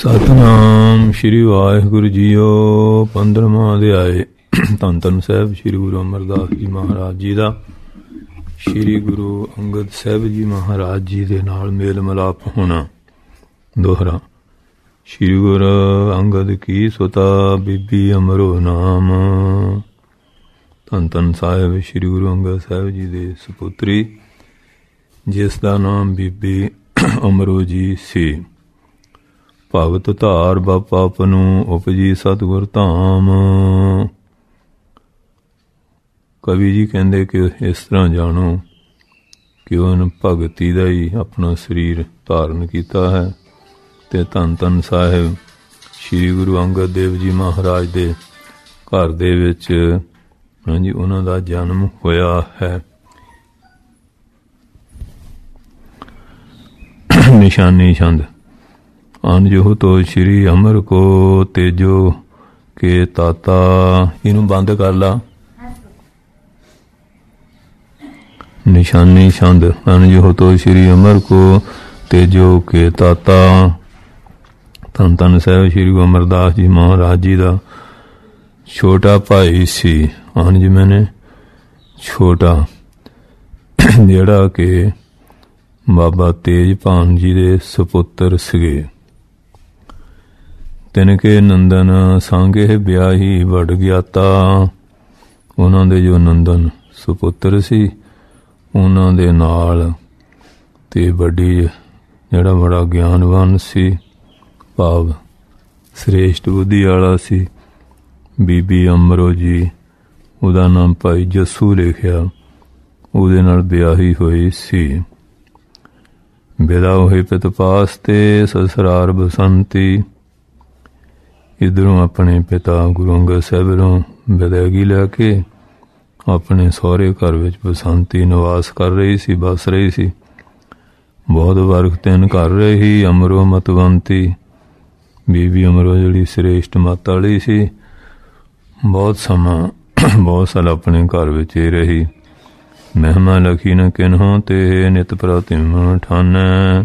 ਸਤਿਨਾਮ ਸ਼੍ਰੀ ਵਾਹਿਗੁਰੂ ਜੀਓ। 15ਵਾਂ ਅਧਿਆਏ। ਧੰਨ ਧੰਨ ਸਾਹਿਬ ਸ਼੍ਰੀ ਗੁਰੂ ਅਮਰਦਾਸ ਜੀ ਮਹਾਰਾਜ ਜੀ ਦਾ ਸ਼੍ਰੀ ਗੁਰੂ ਅੰਗਦ ਸਾਹਿਬ ਜੀ ਮਹਾਰਾਜ ਜੀ ਦੇ ਨਾਲ ਮੇਲ ਮਿਲਾਪ ਹੋਣਾ। ਦੋਹਰਾ। ਸ਼੍ਰੀ ਗੁਰੂ ਅੰਗਦ ਕੀ ਸੁਤਾ ਬੀਬੀ ਅਮਰੋ ਨਾਮ। ਧੰਨ ਧੰਨ ਸਾਹਿਬ ਸ਼੍ਰੀ ਗੁਰੂ ਅੰਗਦ ਸਾਹਿਬ ਜੀ ਦੇ ਸੁਪੁੱਤਰੀ, ਜਿਸ ਦਾ ਨਾਮ ਬੀਬੀ ਅਮਰੋ ਜੀ ਸੀ। ਭਗਤ ਧਾਰ ਬਾਪ ਨੂੰ ਉਪਜੀ ਸਤਿਗੁਰ ਧਾਮ। ਕਵੀ ਜੀ ਕਹਿੰਦੇ ਕਿ ਇਸ ਤਰ੍ਹਾਂ ਜਾਣੋ ਕਿ ਉਹਨ ਭਗਤੀ ਦਾ ਹੀ ਆਪਣਾ ਸਰੀਰ ਧਾਰਨ ਕੀਤਾ ਹੈ। ਤੇ ਧੰਨ ਧੰਨ ਸਾਹਿਬ ਸ਼੍ਰੀ ਗੁਰੂ ਅੰਗਦ ਦੇਵ ਜੀ ਮਹਾਰਾਜ ਦੇ ਘਰ ਦੇ ਵਿੱਚ ਉਹਨਾਂ ਦਾ ਜਨਮ ਹੋਇਆ ਹੈ। ਨਿਸ਼ਾਨੀ ਛੰਦ। ਅਨਜੋ ਤੋ ਸ਼੍ਰੀ ਅਮਰ ਕੋ ਤੇਜੋ ਕੇ ਤਾਤਾ। ਇਹਨੂੰ ਬੰਦ ਕਰ ਲਾ। ਨਿਸ਼ਾਨੀ ਛੰਦ। ਅਨਜੋ ਤੋ ਸ਼੍ਰੀ ਅਮਰ ਕੋ ਤੇਜੋ ਕੇ ਤਾਤਾ। ਧੰਨ ਧੰਨ ਸਾਹਿਬ ਸ਼੍ਰੀ ਗੁਰੂ ਅਮਰਦਾਸ ਜੀ ਮਹਾਰਾਜ ਜੀ ਦਾ ਛੋਟਾ ਭਾਈ ਸੀ। ਅਨਜ ਮੈਨੇ ਛੋਟਾ, ਜਿਹੜਾ ਕਿ ਬਾਬਾ ਤੇਜਭਾਨ ਜੀ ਦੇ ਸੁਪੁੱਤਰ ਸੀਗੇ। ਤਿਨਕੇ ਨੰਦਨ ਸਾਂਗੇ ਵਿਆਹੀ ਵਡ ਗਿਆਤਾ। ਉਹਨਾਂ ਦੇ ਜੋ ਨੰਦਨ ਸੁਪੁੱਤਰ ਸੀ, ਉਹਨਾਂ ਦੇ ਨਾਲ ਤੇ ਵੱਡੀ ਜਿਹੜਾ ਬੜਾ ਗਿਆਨਵਾਨ ਸੀ, ਭਾਵ ਸ੍ਰੇਸ਼ਟ ਬੁੱਧੀ ਵਾਲਾ ਸੀ, ਬੀਬੀ ਅਮਰੋ ਜੀ, ਉਹਦਾ ਨਾਮ ਭਾਈ ਜੱਸੂ ਲਿਖਿਆ, ਉਹਦੇ ਨਾਲ ਵਿਆਹੀ ਹੋਈ ਸੀ। ਵਿਦਾ ਹੋਈ ਪਿਤ ਪਾਸ ਤੇ ਸਸਰਾਰ ਬਸੰਤੀ। ਇੱਧਰੋਂ ਆਪਣੇ ਪਿਤਾ ਗੁਰੂ ਅੰਗਦ ਸਾਹਿਬ ਨੂੰ ਵਿਦਾਇਗੀ ਲੈ ਕੇ ਆਪਣੇ ਸਹੁਰੇ ਘਰ ਵਿੱਚ ਬਸੰਤੀ ਨਿਵਾਸ ਕਰ ਰਹੀ ਸੀ, ਬਸ ਰਹੀ ਸੀ। ਬਹੁਤ ਵਰਖ ਤਿੰਨ ਕਰ ਰਹੀ ਅਮਰੋ ਮਤਵੰਤੀ। ਬੀਬੀ ਅਮਰੋ ਜਿਹੜੀ ਸ੍ਰੇਸ਼ਟ ਮਤ ਵਾਲੀ ਸੀ, ਬਹੁਤ ਸਮਾਂ ਬਹੁਤ ਸਾਲ ਆਪਣੇ ਘਰ ਵਿੱਚ ਹੀ ਰਹੀ। ਮਹਿਮਾ ਲਖੀ ਨ ਕਿਨਹੋਂ ਤੇ ਨਿਤ ਪ੍ਰਤਿਮ ਠਾਨੈ।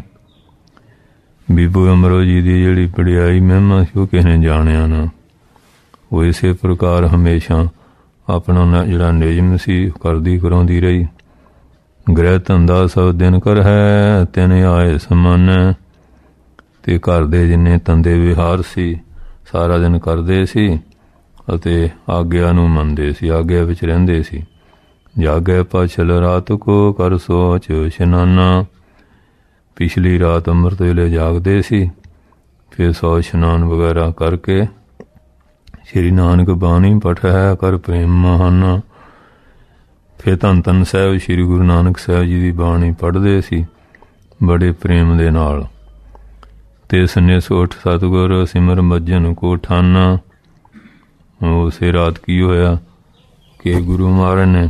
ਬੀਬੀ ਅਮਰੋ ਜੀ ਦੀ ਜਿਹੜੀ ਵਡਿਆਈ ਮਹਿਮਾ ਸੀ, ਉਹ ਕਿਸੇ ਨੇ ਜਾਣਿਆ ਨਾ। ਉਹ ਇਸੇ ਪ੍ਰਕਾਰ ਹਮੇਸ਼ਾ ਆਪਣਾ ਜਿਹੜਾ ਨਿਯਮ ਸੀ ਕਰਦੀ ਕਰਾਉਂਦੀ ਰਹੀ। ਗ੍ਰਹਿ ਧੰਦਾ ਸਭ ਦਿਨ ਕਰ ਹੈ ਤਿਨ ਆਏ ਸਮਾਨੈ। ਤੇ ਘਰ ਦੇ ਜਿੰਨੇ ਧੰਦੇ ਵਿਹਾਰ ਸੀ ਸਾਰਾ ਦਿਨ ਕਰਦੇ ਸੀ ਅਤੇ ਆਗਿਆ ਨੂੰ ਮੰਨਦੇ ਸੀ, ਆਗਿਆ ਵਿੱਚ ਰਹਿੰਦੇ ਸੀ। ਜਾਗੈ ਪਛਲ ਰਾਤ ਕੋ ਕਰ ਸੋਚ ਇਸ਼ਨਾਨਾ। ਪਿਛਲੀ ਰਾਤ ਅੰਮ੍ਰਿਤ ਵੇਲੇ ਜਾਗਦੇ ਸੀ, ਫਿਰ ਸੌ ਇਸ਼ਨਾਨ ਵਗੈਰਾ ਕਰਕੇ ਸ਼੍ਰੀ ਨਾਨਕ ਬਾਣੀ ਪਠੈ ਕਰ ਪ੍ਰੇਮ ਮਹਾਨਾ। ਫਿਰ ਧੰਨ ਧੰਨ ਸਾਹਿਬ ਸ਼੍ਰੀ ਗੁਰੂ ਨਾਨਕ ਸਾਹਿਬ ਜੀ ਦੀ ਬਾਣੀ ਪੜ੍ਹਦੇ ਸੀ ਬੜੇ ਪ੍ਰੇਮ ਦੇ ਨਾਲ। ਤੇ ਸੰਨੇ ਸੋਠ ਸਤਿਗੁਰ ਸਿਮਰ ਮੱਜਨ ਕੋ ਠਾਨਾ। ਉਸੇ ਰਾਤ ਕੀ ਹੋਇਆ ਕਿ ਗੁਰੂ ਮਹਾਰਾਜ ਨੇ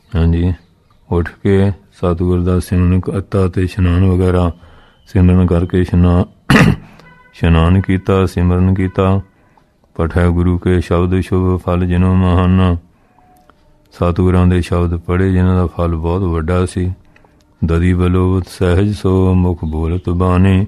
ਉੱਠ ਕੇ ਸਤਿਗੁਰ ਦਾ ਸਿਮਰਨ ਕੀਤਾ ਤੇ ਇਸ਼ਨਾਨ ਵਗੈਰਾ ਸਿਮਰਨ ਕਰਕੇ ਇਸ਼ਨਾਨ ਕੀਤਾ, ਸਿਮਰਨ ਕੀਤਾ। ਪਠੈ ਗੁਰੂ ਕੇ ਸ਼ਬਦ ਸ਼ੁਭ ਫਲ ਜਿਨੋ ਮਹਾਨਾ। ਸਤਿਗੁਰਾਂ ਦੇ ਸ਼ਬਦ ਪੜ੍ਹੇ ਜਿਨ੍ਹਾਂ ਦਾ ਫਲ ਬਹੁਤ ਵੱਡਾ ਸੀ। ਦਦੀ ਬਲੋਵਤ ਸਹਿਜ ਸੋ ਮੁਖ ਬੋਲਤ ਬਾਣੀ।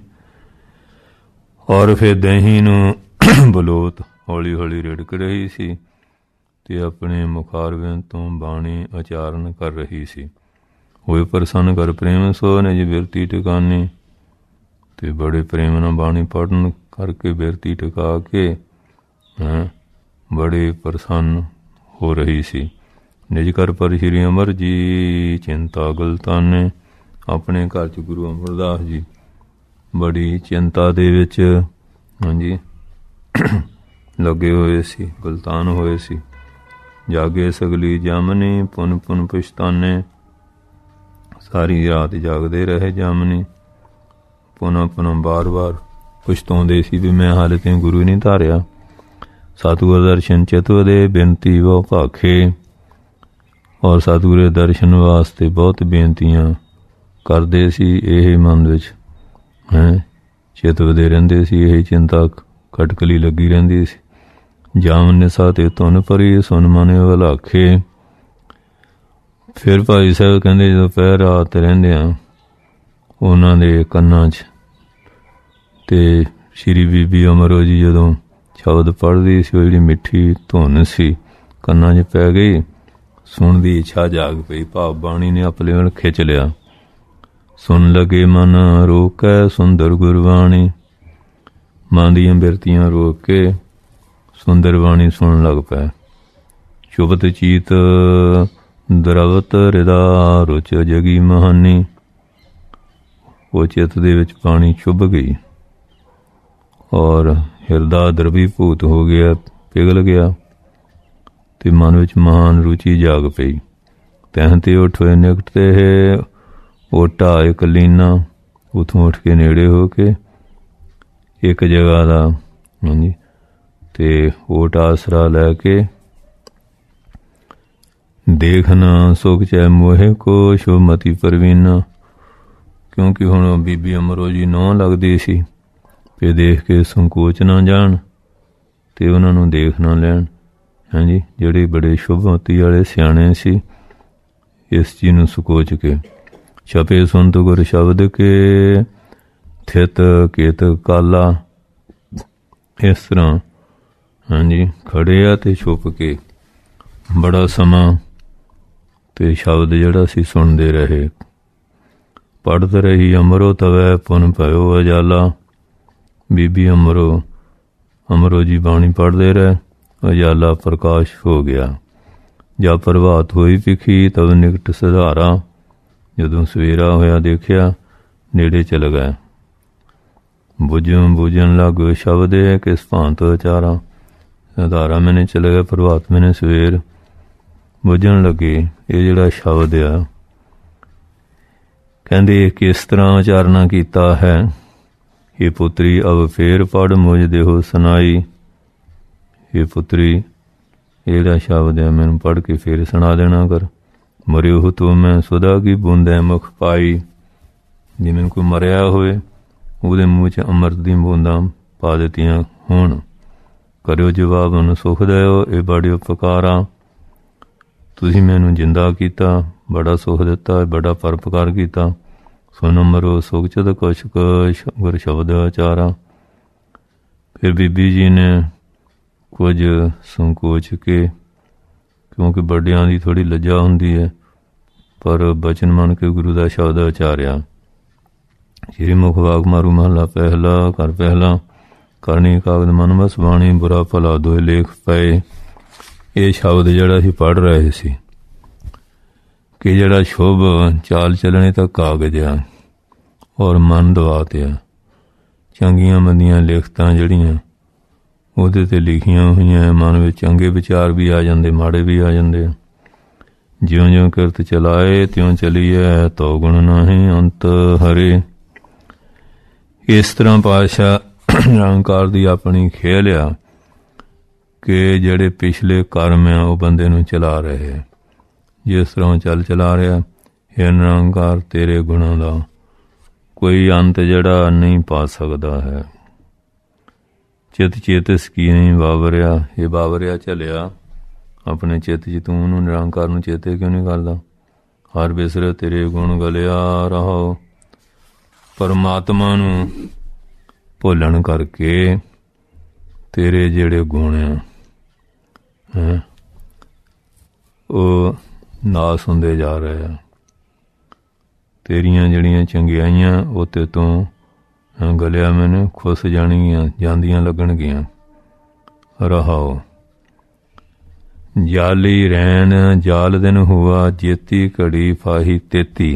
ਔਰ ਫਿਰ ਦਹੀਂ ਨੂੰ ਬਲੋਤ ਹੌਲੀ ਹੌਲੀ ਰਿੜਕ ਰਹੀ ਸੀ ਤੇ ਆਪਣੇ ਮੁਖਾਰਬਿਆਂ ਤੋਂ ਬਾਣੀ ਉਚਾਰਨ ਕਰ ਰਹੀ ਸੀ। ਹੋਏ ਪ੍ਰਸੰਨ ਕਰ ਪ੍ਰੇਮ ਸੋ ਨਿਜ ਬਿਰਤੀ ਟਿਕਾਨੀ। ਤੇ ਬੜੇ ਪ੍ਰੇਮ ਨਾਲ ਬਾਣੀ ਪੜ੍ਹਨ ਕਰਕੇ ਬਿਰਤੀ ਟਿਕਾ ਕੇ ਬੜੇ ਪ੍ਰਸੰਨ ਹੋ ਰਹੀ ਸੀ। ਨਿਜ ਘਰ ਪਰ ਸ਼੍ਰੀ ਅਮਰ ਜੀ ਚਿੰਤਾ ਗੁਲਤਾਨੇ। ਆਪਣੇ ਘਰ 'ਚ ਗੁਰੂ ਅਮਰਦਾਸ ਜੀ ਬੜੀ ਚਿੰਤਾ ਦੇ ਵਿੱਚ ਲੱਗੇ ਹੋਏ ਸੀ, ਗੁਲਤਾਨ ਹੋਏ ਸੀ। ਜਾਗੇ ਸਗਲੀ ਜਾਮਨੀ ਪੁਨ ਪੁਨ ਪਛਤਾਨੇ। ਸਾਰੀ ਰਾਤ ਜਾਗਦੇ ਰਹੇ ਜਾਮਨੀ, ਪੁਨः ਪੁਨः ਬਾਰ ਬਾਰ ਪਛਤਾਉਂਦੇ ਸੀ ਵੀ ਮੈਂ ਹਾਲੇ ਤੇ ਗੁਰੂ ਨਹੀਂ ਧਾਰਿਆ। ਸਤਿਗੁਰ ਦਰਸ਼ਨ ਚਿਤਵ ਦੇ ਬੇਨਤੀ ਬਹੁ ਭਾਖੇ। ਔਰ ਸਤਿਗੁਰ ਦੇ ਦਰਸ਼ਨ ਵਾਸਤੇ ਬਹੁਤ ਬੇਨਤੀਆਂ ਕਰਦੇ ਸੀ। ਇਹ ਮਨ ਵਿੱਚ ਚਿਤਵਦੇ ਰਹਿੰਦੇ ਸੀ, ਇਹ ਚਿੰਤਾ ਖਟਕਲੀ ਲੱਗੀ ਰਹਿੰਦੀ ਸੀ। ਜਾਮਨ ਨਿਸਾ ਤੇ ਧੁਨ ਭਰੀ ਸੁਨ ਮਨ ਵਲਾਖੇ। ਫਿਰ ਭਾਈ ਸਾਹਿਬ ਕਹਿੰਦੇ ਜਦੋਂ ਪਹਿਰ ਰਾਤ ਰਹਿੰਦੇ ਆ ਉਹਨਾਂ ਦੇ ਕੰਨਾਂ 'ਚ ਤੇ ਸ਼੍ਰੀ ਬੀਬੀ ਅਮਰੋ ਜੀ ਜਦੋਂ ਸ਼ਬਦ ਪੜ੍ਹਦੀ ਸੀ, ਉਹ ਜਿਹੜੀ ਮਿੱਠੀ ਧੁਨ ਸੀ ਕੰਨਾਂ 'ਚ ਪੈ ਗਈ, ਸੁਣਨ ਦੀ ਇੱਛਾ ਜਾਗ ਪਈ। ਭਾਵ ਬਾਣੀ ਨੇ ਆਪਣੇ ਵੱਲ ਖਿੱਚ ਲਿਆ। ਸੁਣ ਲਗੇ ਮਨ ਰੋਕੈ ਸੁੰਦਰ ਗੁਰਬਾਣੀ, ਮਨ ਦੀਆਂ ਬਿਰਤੀਆਂ ਰੋਕ ਕੇ ਸੁੰਦਰ ਬਾਣੀ ਸੁਣਨ ਲੱਗ ਪਏ। ਚੁਬਤ ਚੀਤ ਦਰਵਤ ਰਿਦਾ ਰੁਚ ਜਗੀ ਮਹਾਨੀ, ਉਹ ਚਿੱਤ ਦੇ ਵਿੱਚ ਪਾਣੀ ਚੁੱਭ ਗਈ ਔਰ ਹਿਰਦਾ ਦਰਵੀਭੂਤ ਹੋ ਗਿਆ, ਪਿਘਲ ਗਿਆ ਤੇ ਮਨ ਵਿੱਚ ਮਹਾਨ ਰੁਚੀ ਜਾਗ ਪਈ। ਤੈਂ ਤੇ ਉੱਠ ਹੋਏ ਨਿਕਟ ਤੇ ਓਟਾ ਇੱਕ ਲੀਨਾ, ਉੱਥੋਂ ਉੱਠ ਕੇ ਨੇੜੇ ਹੋ ਕੇ ਇੱਕ ਜਗ੍ਹਾ ਦਾ ਹਾਂਜੀ ਤੇ ਓਟ ਆਸਰਾ ਲੈ ਕੇ ਦੇਖਣਾ ਸੁਖ ਚੈ ਮੋਹਿ ਕੋ ਸ਼ੁਭਮਤੀ ਪਰਵੀਨਾ, ਕਿਉਂਕਿ ਹੁਣ ਬੀਬੀ ਅਮਰੋ ਜੀ ਨਹੁੰ ਲੱਗਦੀ ਸੀ ਤੇ ਦੇਖ ਕੇ ਸੰਕੋਚ ਨਾ ਜਾਣ ਤੇ ਉਹਨਾਂ ਨੂੰ ਦੇਖ ਨਾ ਲੈਣ। ਹਾਂਜੀ, ਜਿਹੜੇ ਬੜੇ ਸ਼ੁਭਮਤੀ ਵਾਲੇ ਸਿਆਣੇ ਸੀ, ਇਸ ਚੀਜ਼ ਨੂੰ ਸਕੋਚ ਕੇ ਛਪੇ ਸੁਣਤ ਗੁਰ ਸ਼ਬਦ ਕੇ ਥਿਤ ਕੇਤ ਕਾਲਾ, ਇਸ ਤਰ੍ਹਾਂ ਹਾਂਜੀ ਖੜੇ ਆ ਤੇ ਛੁਪ ਕੇ ਬੜਾ ਸਮਾਂ ਤੇ ਸ਼ਬਦ ਜਿਹੜਾ ਸੀ ਸੁਣਦੇ ਰਹੇ। ਪੜ੍ਹਤ ਰਹੀ ਅਮਰੋ ਤਵੈ ਪੁਨ ਭਇਓ ਅਜਾਲਾ, ਬੀਬੀ ਅਮਰੋ ਜੀ ਬਾਣੀ ਪੜ੍ਹਦੇ ਰਹੇ, ਅਜਾਲਾ ਪ੍ਰਕਾਸ਼ ਹੋ ਗਿਆ। ਜਾਂ ਪ੍ਰਭਾਤ ਹੋਈ ਪਿਖੀ ਤਵ ਨਿਕਟ ਸੁਧਾਰਾ, ਜਦੋਂ ਸਵੇਰਾ ਹੋਇਆ ਦੇਖਿਆ ਨੇੜੇ ਚਲ ਗਏ। ਬੁਝਣ ਲੱਗ ਸ਼ਬਦ ਕਿਸ ਭਾਂਤ ਵਿਚਾਰਾ, ਸੁਧਾਰਾ ਮੈਨੇ ਚਲੇ ਗਏ, ਪ੍ਰਭਾਤ ਮੈਨੇ ਸਵੇਰ। ਬੁਝਣ ਲੱਗੇ ਇਹ ਜਿਹੜਾ ਸ਼ਬਦ ਆ, ਕਹਿੰਦੇ ਕਿਸ ਤਰ੍ਹਾਂ ਉਚਾਰਨਾ ਕੀਤਾ ਹੈ। ਇਹ ਪੁੱਤਰੀ ਅਬ ਫੇਰ ਪੜ੍ਹ ਮੁਝ ਦੇਹੋ ਸੁਣਾਈ, ਇਹ ਪੁੱਤਰੀ ਇਹ ਜਿਹੜਾ ਸ਼ਬਦ ਹੈ ਮੈਨੂੰ ਪੜ੍ਹ ਕੇ ਫੇਰ ਸੁਣਾ ਦੇਣਾ ਕਰ। ਮਰਿਓ ਤੂੰ ਮੈਂ ਸੁਦਾ ਕੀ ਬੂੰਦੈ ਮੁਖ ਪਾਈ, ਜਿਵੇਂ ਕੋਈ ਮਰਿਆ ਹੋਵੇ ਉਹਦੇ ਮੂੰਹ 'ਚ ਅੰਮ੍ਰਿਤ ਦੀਆਂ ਬੂੰਦਾਂ ਪਾ ਦਿੱਤੀਆਂ ਹੋਣ। ਕਰਿਓ ਜਵਾਬ ਉਹਨੂੰ ਸੁਖ ਦਿਓ, ਇਹ ਬੜੀ ਉਪਕਾਰਾ, ਤੁਸੀਂ ਮੈਨੂੰ ਜਿੰਦਾ ਕੀਤਾ, ਬੜਾ ਸੁਖ ਦਿੱਤਾ, ਬੜਾ ਪਰਉਪਕਾਰ ਕੀਤਾ। ਸੁਣ ਮਰੋ ਸੁਖ ਚਦ ਕੁਛ ਕੁਛ ਗੁਰ ਸ਼ਬਦ ਆਚਾਰਾ। ਫਿਰ ਬੀਬੀ ਜੀ ਨੇ ਕੁਝ ਸੰਕੋਚ ਕੇ, ਕਿਉਂਕਿ ਵੱਡਿਆਂ ਦੀ ਥੋੜ੍ਹੀ ਲੱਜਾ ਹੁੰਦੀ ਹੈ, ਪਰ ਬਚਨ ਮੰਨ ਕੇ ਗੁਰੂ ਦਾ ਸ਼ਬਦ ਉਚਾਰਿਆ। ਸ਼੍ਰੀ ਮੁਖ ਵਾਕ ਮਾਰੂ ਮਹਲਾ ਪਹਿਲਾ, ਘਰ ਪਹਿਲਾ ਕਰਨੀ ਕਾਗਦ ਮਨ ਬਸ ਬਾਣੀ, ਬੁਰਾ ਭਲਾ ਦੋਏ ਲੇਖ ਪਏ। ਇਹ ਸ਼ਬਦ ਜਿਹੜਾ ਅਸੀਂ ਪੜ੍ਹ ਰਹੇ ਸੀ ਕਿ ਜਿਹੜਾ ਸ਼ੁਭ ਚਾਲ ਚੱਲਣੇ ਤਾਂ ਕਾਗਜ਼ ਆ ਔਰ ਮਨ ਦਵਾਤ ਆ, ਚੰਗੀਆਂ ਮੰਦੀਆਂ ਲਿਖਤਾਂ ਜਿਹੜੀਆਂ ਉਹਦੇ 'ਤੇ ਲਿਖੀਆਂ ਹੋਈਆਂ, ਮਨ ਵਿੱਚ ਚੰਗੇ ਵਿਚਾਰ ਵੀ ਆ ਜਾਂਦੇ, ਮਾੜੇ ਵੀ ਆ ਜਾਂਦੇ ਆ। ਜਿਉਂ ਜਿਉਂ ਕਿਰਤ ਚਲਾਏ ਤਿਉਂ ਚਲੀਏ, ਤੋ ਗੁਣ ਨਾਹੀਂ ਅੰਤ ਹਰੇ। ਇਸ ਤਰ੍ਹਾਂ ਪਾਤਸ਼ਾਹ ਨਿਰੰਕਾਰ ਦੀ ਆਪਣੀ ਖੇਲ ਆ ਕਿ ਜਿਹੜੇ ਪਿਛਲੇ ਕਰਮ ਆ ਉਹ ਬੰਦੇ ਨੂੰ ਚਲਾ ਰਹੇ ਆ। ਜਿਸ ਤਰ੍ਹਾਂ ਚਲਾ ਰਿਹਾ, ਹੇ ਨਿਰੰਕਾਰ ਤੇਰੇ ਗੁਣਾਂ ਦਾ ਕੋਈ ਅੰਤ ਜਿਹੜਾ ਨਹੀਂ ਪਾ ਸਕਦਾ ਹੈ। ਚਿਤ ਚੇਤਸ ਕੀ ਨਹੀਂ ਵਾਵਰਿਆ, ਇਹ ਵਾਵਰਿਆ ਝਲਿਆ ਆਪਣੇ ਚਿੱਤ 'ਚ, ਤੂੰ ਉਹਨੂੰ ਨਿਰੰਕਾਰ ਨੂੰ ਚੇਤੇ ਕਿਉਂ ਨਹੀਂ ਕਰਦਾ। ਹਰ ਬਿਸਰ ਤੇਰੇ ਗੁਣ ਗਲਿਆ ਰਹੋ, ਪਰਮਾਤਮਾ ਨੂੰ ਭੁੱਲਣ ਕਰਕੇ ਤੇਰੇ ਜਿਹੜੇ ਗੁਣ ਆ ਉਹ ਨਾਸ ਹੁੰਦੇ ਜਾ ਰਹੇ ਆ। ਤੇਰੀਆਂ ਜਿਹੜੀਆਂ ਚੰਗਿਆਈਆਂ ਉਹ ਤੇ ਤੋਂ ਗਲਿਆ ਮੈਨੂੰ ਖੁੱਸ ਜਾਣਗੀਆਂ, ਜਾਂਦੀਆਂ ਲੱਗਣਗੀਆਂ। ਰਹਾਓ ਜਾਲੀ ਰੈਣ ਜਾਲ ਦਿਨ ਹੁਆ, ਜੇਤੀ ਘੜੀ ਫਾਹੀ ਤੇਤੀ।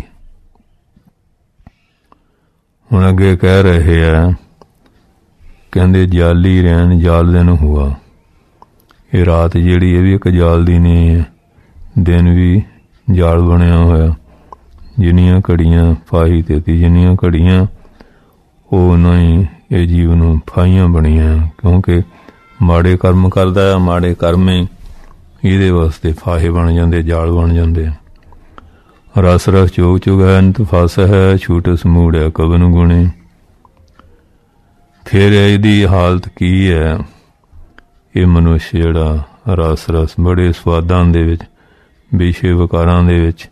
ਹੁਣ ਅੱਗੇ ਕਹਿ ਰਹੇ ਆ, ਕਹਿੰਦੇ ਜਾਲੀ ਰਹਿਣ ਜਾਲ ਦਿਨ ਹੁਆ। ਇਹ ਰਾਤ ਜਿਹੜੀ ਇਹ ਵੀ ਇੱਕ ਜਾਲ ਦੀ ਨਹੀਂ ਹੈ, ਦਿਨ ਵੀ ਜਾਲ ਬਣਿਆ ਹੋਇਆ। ਜਿੰਨੀਆਂ ਘੜੀਆਂ ਫਾਹੀ ਤੇਤੀ, ਜਿੰਨੀਆਂ ਘੜੀਆਂ ਉਹ ਨਹੀਂ ਇਹ ਜੀਵ ਨੂੰ ਫਾਹੀਆਂ ਬਣੀਆਂ, ਕਿਉਂਕਿ ਮਾੜੇ ਕਰਮ ਕਰਦਾ ਆ, ਮਾੜੇ ਕਰਮੇ ਇਹਦੇ ਵਾਸਤੇ ਫਾਹੇ ਬਣ ਜਾਂਦੇ, ਜਾਲ ਬਣ ਜਾਂਦੇ। ਰਸ ਰਸ ਚੋਗ ਚੁਗੈ ਅੰਤ ਫਸ ਹੈ, ਛੂਟ ਸਮੂੜਿਆ ਕਵਨ ਗੁਣੇ। ਫਿਰ ਇਹਦੀ ਹਾਲਤ ਕੀ ਹੈ। ਇਹ ਮਨੁੱਖ ਜਿਹੜਾ ਰਸ ਬੜੇ ਸਵਾਦਾਂ ਦੇ ਵਿੱਚ, ਵਿਸ਼ੇ ਵਿਕਾਰਾਂ ਦੇ ਵਿੱਚ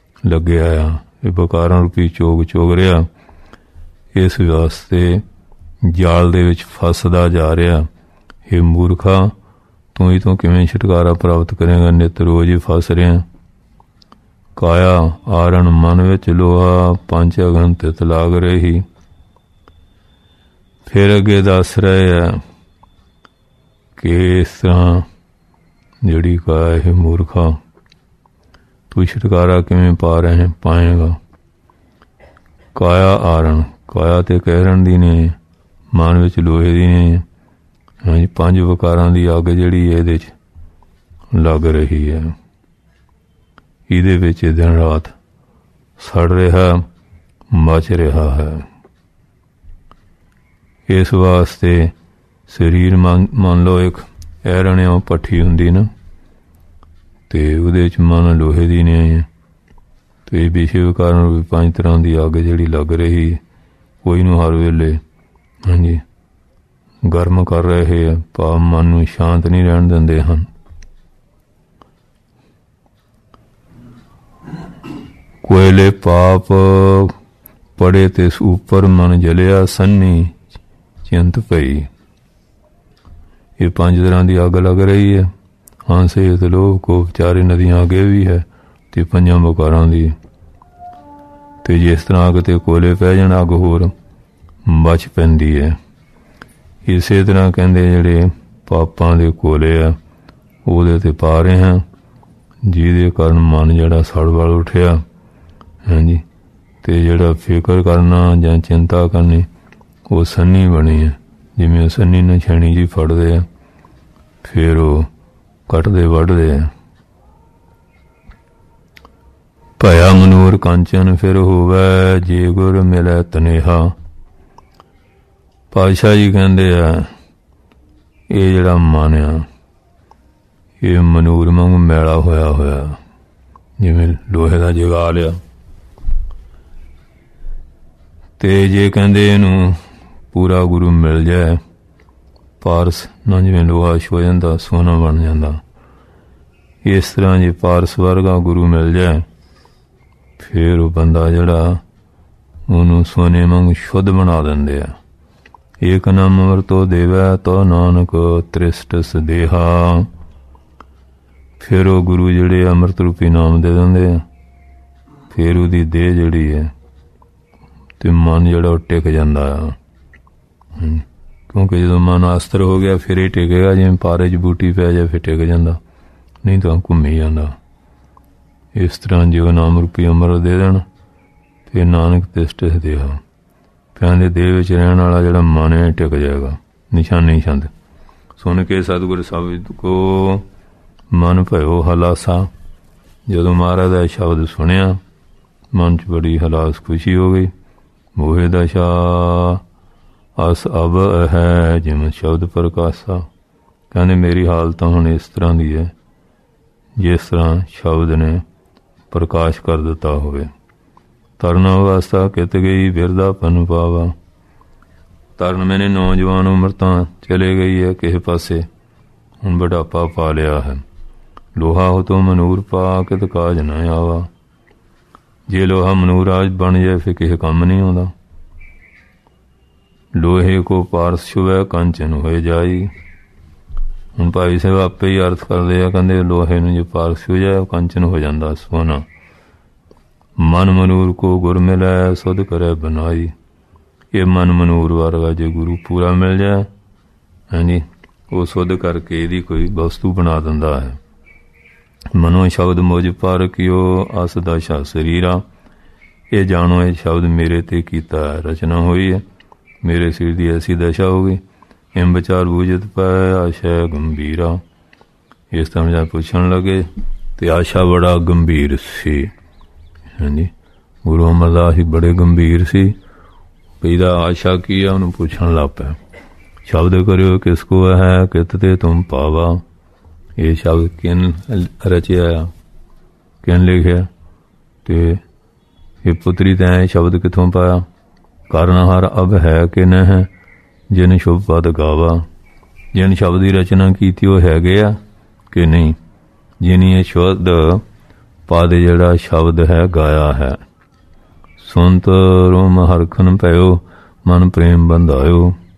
ਲੱਗਿਆ ਆ, ਇਹ ਵਿਕਾਰਾਂ ਰੂਪੀ ਚੋਗ ਚੋਗ ਰਿਹਾ। ਇਸ ਵਾਸਤੇ ਜਾਲ ਦੇ ਵਿੱਚ ਫਸਦਾ ਜਾ ਰਿਹਾ। ਇਹ ਮੂਰਖਾ, ਤੂੰ ਇਹ ਤੋਂ ਕਿਵੇਂ ਛੁਟਕਾਰਾ ਪ੍ਰਾਪਤ ਕਰੇਗਾ? ਨਿਤ ਰੋਜ਼ ਹੀ ਫਸ ਰਿਹਾ। ਕਾਇਆ ਆਰਣ ਮਨ ਵਿੱਚ ਲੋਹਾ, ਪੰਜ ਅਗਨ ਤਿਤ ਲਾਗ ਰਹੀ। ਫਿਰ ਅੱਗੇ ਦੱਸ ਰਹੇ ਆ ਕਿ ਇਸ ਤਰ੍ਹਾਂ ਜਿਹੜੀ ਕਾਇਆ ਇਹ ਮੂਰਖਾ, ਤੂੰ ਛੁਟਕਾਰਾ ਕਿਵੇਂ ਪਾਏਗਾ? ਕਾਇਆ ਆਰਣ, ਕਾਇਆ ਤੇ ਕਹਿਰਣ ਦੀ ਨੇ, ਮਨ ਵਿੱਚ ਲੋਹੇ ਦੀ ਨੇ। ਹਾਂਜੀ, ਪੰਜ ਵਿਕਾਰਾਂ ਦੀ ਅੱਗ ਜਿਹੜੀ ਇਹਦੇ 'ਚ ਲੱਗ ਰਹੀ ਹੈ। ਇਹਦੇ ਵਿੱਚ ਦਿਨ ਰਾਤ ਸੜ ਰਿਹਾ, ਮਚ ਰਿਹਾ ਹੈ। ਇਸ ਵਾਸਤੇ ਸਰੀਰ ਮੰਨ ਲਓ ਇੱਕ ਐਰਣਿਓਂ ਭੱਠੀ ਹੁੰਦੀ ਨਾ, ਤੇ ਉਹਦੇ 'ਚ ਮਨ ਲੋਹੇ ਦੀ ਨੇ, ਤੇ ਵਿਸ਼ੇ ਵਿਕਾਰਾਂ ਵੀ ਪੰਜ ਤਰ੍ਹਾਂ ਦੀ ਅੱਗ ਜਿਹੜੀ ਲੱਗ ਰਹੀ, ਕੋਈ ਨੂੰ ਹਰ ਵੇਲੇ ਹਾਂਜੀ ਗਰਮ ਕਰ ਰਹੇ ਆ, ਭਾਵ ਮਨ ਨੂੰ ਸ਼ਾਂਤ ਨਹੀਂ ਰਹਿਣ ਦਿੰਦੇ ਹਨ। ਕੋਇਲੇ ਪਾਪ ਪੜੇ ਤੇ ਉੱਪਰ ਮਨ ਜਲਿਆ, ਸੰਨੀ ਚਿੰਤ ਪਈ। ਇਹ ਪੰਜ ਤਰ੍ਹਾਂ ਦੀ ਅੱਗ ਲੱਗ ਰਹੀ ਹੈ। ਹਾਂਸੇ ਤੇ ਲੋਭ ਕੋ ਵਿਚਾਰੇ ਨਦੀਆਂ ਅੱਗੇ ਵੀ ਹੈ, ਤੇ ਪੰਜਾਂ ਵਿਕਾਰਾਂ ਦੀ। ਤੇ ਜਿਸ ਤਰ੍ਹਾਂ ਅੱਗ ਤੇ ਕੋਲੇ ਪੈ ਜਾਣ, ਅੱਗ ਹੋਰ ਮੱਚ ਪੈਂਦੀ ਹੈ। ਇਸੇ ਤਰ੍ਹਾਂ ਕਹਿੰਦੇ ਜਿਹੜੇ ਪਾਪਾਂ ਦੇ ਕੋਲੇ ਆ, ਉਹਦੇ ਤੇ ਪਾ ਰਹੇ ਹਾਂ, ਜਿਹਦੇ ਕਾਰਨ ਮਨ ਜਿਹੜਾ ਸੜ ਵਲ ਉੱਠਿਆ। ਹਾਂਜੀ, ਤੇ ਜਿਹੜਾ ਫਿਕਰ ਕਰਨਾ ਜਾਂ ਚਿੰਤਾ ਕਰਨੀ, ਉਹ ਸੰਨੀ ਬਣੀ ਹੈ। ਜਿਵੇਂ ਉਹ ਸੰਨੀ ਨੂੰ ਛੈਣੀ ਜੀ ਫੜਦੇ ਆ, ਫਿਰ ਉਹ ਕੱਟਦੇ ਵੱਢਦੇ ਆ। ਭਇਆ ਮਨੂਰ ਕਾਂਚਨ ਫਿਰ ਹੋਵੇ, ਜੇ ਗੁਰ ਮਿਲੇ ਤਨੇਹਾ। ਪਾਤਸ਼ਾਹ ਜੀ ਕਹਿੰਦੇ ਆ, ਇਹ ਜਿਹੜਾ ਮਨ ਆ, ਇਹ ਮਨੂਰ ਵਾਂਗ ਮੈਲਾ ਹੋਇਆ, ਜਿਵੇਂ ਲੋਹੇ ਦਾ ਜਗਾ ਲਿਆ। ਤੇ ਜੇ ਕਹਿੰਦੇ ਇਹਨੂੰ ਪੂਰਾ ਗੁਰੂ ਮਿਲ ਜਾਏ, ਪਾਰਸ ਨਾ ਜਿਵੇਂ ਲੋਹਾ ਹੋ ਜਾਂਦਾ, ਸੋਨਾ ਬਣ ਜਾਂਦਾ। ਇਸ ਤਰ੍ਹਾਂ ਜੇ ਪਾਰਸ ਵਰਗਾ ਗੁਰੂ ਮਿਲ ਜਾਏ, ਫਿਰ ਉਹ ਬੰਦਾ ਜਿਹੜਾ ਉਹਨੂੰ ਸੋਨੇ ਵਾਂਗ ਸ਼ੁੱਧ ਬਣਾ ਦਿੰਦੇ ਆ। ਏਕ ਨਾਮ ਵਰਤੋ ਦੇਵੈ ਤੋ ਨਾਨਕ ਤ੍ਰਿਸ਼ਟਸ ਦੇਹਾ। ਫਿਰ ਉਹ ਗੁਰੂ ਜਿਹੜੇ ਅੰਮ੍ਰਿਤ ਰੂਪੀ ਨਾਮ ਦੇ ਦਿੰਦੇ ਆ। ਫਿਰ ਉਹਦੀ ਦੇਹ ਜਿਹੜੀ ਹੈ ਤੇ ਮਨ ਜਿਹੜਾ ਉਹ ਟਿਕ ਜਾਂਦਾ ਆ। ਕਿਉਂਕਿ ਜਦੋਂ ਮਨ ਆਸਤਰ ਹੋ ਗਿਆ, ਫਿਰ ਇਹ ਟਿਕੇਗਾ। ਜਿਵੇਂ ਪਾਰੇ 'ਚ ਬੂਟੀ ਪੈ ਜਾਏ, ਫਿਰ ਟਿਕ ਜਾਂਦਾ, ਨਹੀਂ ਤਾਂ ਘੁੰਮੀ ਜਾਂਦਾ। ਇਸ ਤਰ੍ਹਾਂ ਜਿਉ ਨਾਮ ਰੂਪੀ ਅੰਮ੍ਰਿਤ ਦੇ ਦੇਣ, ਫਿਰ ਨਾਨਕ ਤ੍ਰਿਸ਼ਟਸ ਦੇਹਾ, ਕਹਿੰਦੇ ਦੇਹ ਵਿੱਚ ਰਹਿਣ ਵਾਲਾ ਜਿਹੜਾ ਮਨ ਹੈ ਟਿਕ ਜਾਏਗਾ। ਨਿਸ਼ਾਨੀ ਛੰਦ ਸੁਣ ਕੇ ਸਤਿਗੁਰ ਸ਼ਬਦ ਕੋ ਮਨ ਭਇਓ ਹਲਾਸਾ। ਜਦੋਂ ਮਹਾਰਾਜ ਦਾ ਸ਼ਬਦ ਸੁਣਿਆ, ਮਨ 'ਚ ਬੜੀ ਹਲਾਸ ਖੁਸ਼ੀ ਹੋ ਗਈ। ਮੋਹੇ ਦਸ਼ਾ ਅਸ ਅਬ ਹੈ ਜਿਵੇਂ ਸ਼ਬਦ ਪ੍ਰਕਾਸ਼ਾ। ਕਹਿੰਦੇ ਮੇਰੀ ਹਾਲਤ ਹੁਣ ਇਸ ਤਰ੍ਹਾਂ ਦੀ ਹੈ, ਜਿਸ ਤਰ੍ਹਾਂ ਸ਼ਬਦ ਨੇ ਪ੍ਰਕਾਸ਼ ਕਰ ਦਿੱਤਾ ਹੋਵੇ। ਤਰਨ ਅਵਸਥਾ ਕਿਤ ਗਈ ਬਿਰਦਾ ਪਨ ਪਾਵਾ। ਤਰਨ ਮੈਨੇ ਨੌਜਵਾਨ ਉਮਰ ਤਾਂ ਚਲੇ ਗਈ ਹੈ ਕਿਸੇ ਪਾਸੇ, ਹੁਣ ਬੁਢਾਪਾ ਪਾ ਲਿਆ ਹੈ। ਲੋਹਾ ਹੋ ਤੋ ਮਨੂਰ ਪਾ ਕਿਤ ਕਾਜ ਨਾ ਆਵਾ। ਜੇ ਲੋਹਾ ਮਨੂਰਾਜ ਬਣ ਜਾਏ, ਫਿਰ ਕਿਸੇ ਕੰਮ ਨਹੀਂ ਆਉਂਦਾ। ਲੋਹੇ ਕੋ ਪਾਰਸ ਛੁਵੈ ਕੰਚਨ ਹੋਏ ਜਾਈ। ਹੁਣ ਭਾਈ ਸਾਹਿਬ ਆਪੇ ਹੀ ਅਰਥ ਕਰਦੇ ਆ, ਕਹਿੰਦੇ ਲੋਹੇ ਨੂੰ ਜੇ ਪਾਰਸ ਛੂ ਜਾਏ, ਕੰਚਨ ਹੋ ਜਾਂਦਾ, ਸੋਨਾ। ਮਨ ਮਨੂਰ ਕੋ ਗੁਰ ਮਿਲੈ ਸੁਧ ਕਰੇ ਬਨਾਈ। ਇਹ ਮਨ ਮਨੂਰ ਵਰਗਾ ਜੇ ਗੁਰੂ ਪੂਰਾ ਮਿਲ ਜਾਏ, ਹਾਂਜੀ, ਉਹ ਸੁਧ ਕਰਕੇ ਇਹਦੀ ਕੋਈ ਵਸਤੂ ਬਣਾ ਦਿੰਦਾ ਹੈ। ਮਨੋ ਸ਼ਬਦ ਮੁਝ ਪਰ ਕਿਓ ਅਸ ਦਸ਼ਾ ਸਰੀਰਾ। ਇਹ ਜਾਣੋ ਇਹ ਸ਼ਬਦ ਮੇਰੇ ਤੇ ਕੀਤਾ ਰਚਨਾ ਹੋਈ ਹੈ, ਮੇਰੇ ਸਰੀਰ ਦੀ ਐਸੀ ਦਸ਼ਾ ਹੋ ਗਈ। ਇਮ ਵਿਚਾਰ ਬੂਝਤ ਪੈ ਆਸ਼ਾ ਗੰਭੀਰਾ। ਇਸ ਤਰ੍ਹਾਂ ਜਦ ਪੁੱਛਣ ਲੱਗੇ ਤੇ ਆਸ਼ਾ ਬੜਾ ਗੰਭੀਰ ਸੀ। ਹਾਂਜੀ, ਗੁਰੂ ਅਮਰਦਾਸ ਜੀ ਬੜੇ ਗੰਭੀਰ ਸੀ। ਇਹਦਾ ਆਸ਼ਾ ਕੀ ਆ, ਉਹਨੂੰ ਪੁੱਛਣ ਲੱਗ ਪਿਆ। ਸ਼ਬਦ ਕਰਿਓ ਕਿਸ ਕੋ ਹੈ ਕਿਤ ਤੇ ਤੁਮ ਪਾਵਾ। ਇਹ ਸ਼ਬਦ ਕਿਨ ਰਚਿਆ, ਕਿਨ ਲਿਖਿਆ, ਤੇ ਇਹ ਪੁੱਤਰੀ ਤੈਂ ਸ਼ਬਦ ਕਿੱਥੋਂ ਪਾਇਆ। ਕਾਰਨ ਹਰ ਅਬ ਹੈ ਕਿ ਨ ਹੈ ਜਿਨ ਸ਼ੁਭ ਪਦ ਗਾਵਾ। ਜਿਨ ਸ਼ਬਦ ਦੀ ਰਚਨਾ ਕੀਤੀ ਉਹ ਹੈਗੇ ਆ ਕਿ ਨਹੀਂ, ਜਿਨੀ ਇਹ ਸ਼ੁੱਧ ਪਦ ਜਿਹੜਾ ਸ਼ਬਦ ਹੈ ਗਾਇਆ ਹੈ। ਸੁਣਤ ਰੋਮ ਹਰਖਨ ਭਇਓ ਮਨ ਪ੍ਰੇਮ ਬੰਧਾਇਓ।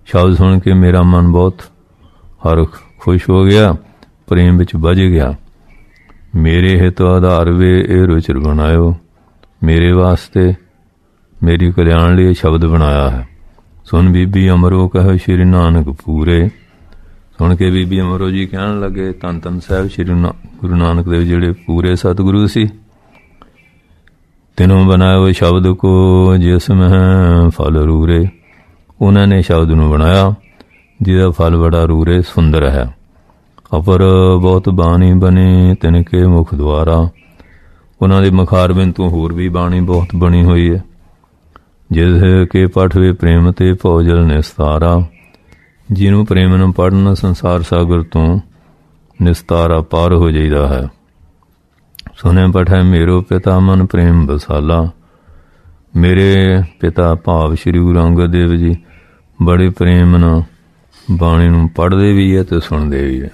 ਸ਼ਬਦ ਸੁਣ ਕੇ ਮੇਰਾ ਮਨ ਬਹੁਤ ਹਰ ਖੁਸ਼ ਹੋ ਗਿਆ, ਪ੍ਰੇਮ ਵਿੱਚ ਬੱਝ ਗਿਆ। ਮੇਰੇ ਹਿਤ ਆਧਾਰ ਵੇ ਇਹ ਰੁਚਿਰ ਬਣਾਇਓ, ਮੇਰੇ ਵਾਸਤੇ ਮੇਰੀ ਕਲਿਆਣ ਲਈ ਸ਼ਬਦ ਬਣਾਇਆ ਹੈ। ਸੁਣ ਬੀਬੀ ਅਮਰੋ ਕਹੋ ਸ਼੍ਰੀ ਨਾਨਕ ਪੂਰੇ। ਸੁਣ ਕੇ ਬੀਬੀ ਅਮਰੋ ਜੀ ਕਹਿਣ ਲੱਗੇ, ਧੰਨ ਧੰਨ ਸਾਹਿਬ ਸ਼੍ਰੀ ਗੁਰੂ ਨਾਨਕ ਦੇਵ ਜਿਹੜੇ ਪੂਰੇ ਸਤਿਗੁਰੂ ਸੀ। ਤਿਨੋਂ ਬਣਾਇਓ ਸ਼ਬਦ ਕੋ ਜਿਸ ਮਹਿ ਫਲ ਰੂਰੇ। ਉਹਨਾਂ ਨੇ ਸ਼ਬਦ ਨੂੰ ਬਣਾਇਆ ਜਿਹਦਾ ਫਲ ਬੜਾ ਰੂਰੇ ਸੁੰਦਰ ਹੈ। ਅਪਰ ਬਹੁਤ ਬਾਣੀ ਬਣੀ ਤਿਨਕੇ ਮੁਖ ਦੁਆਰਾ। ਉਹਨਾਂ ਦੇ ਮੁਖਾਰਬਿੰਦ ਤੋਂ ਹੋਰ ਵੀ ਬਾਣੀ ਬਹੁਤ ਬਣੀ ਹੋਈ ਹੈ। ਜਿਸ ਕੇ ਪਠਵੇ ਪ੍ਰੇਮ ਤੇ ਭੋਜਲ ਨਿਸਤਾਰਾ। ਜਿਹਨੂੰ ਪ੍ਰੇਮ ਨੂੰ ਪੜ੍ਹਨ ਸੰਸਾਰ ਸਾਗਰ ਤੋਂ ਨਿਸਤਾਰਾ ਪਾਰ ਹੋ ਜਾਈਦਾ ਹੈ। ਸੁਨੇ ਪਠੈ ਮੇਰੋ ਪਿਤਾ ਮਨ ਪ੍ਰੇਮ ਬਸਾਲਾ। ਮੇਰੇ ਪਿਤਾ ਭਾਵ ਸ਼੍ਰੀ ਗੁਰੂ ਅੰਗਦ ਦੇਵ ਜੀ ਬੜੇ ਪ੍ਰੇਮ ਨਾਲ ਬਾਣੀ ਨੂੰ ਪੜ੍ਹਦੇ ਵੀ ਹੈ ਤੇ ਸੁਣਦੇ ਵੀ ਹੈ।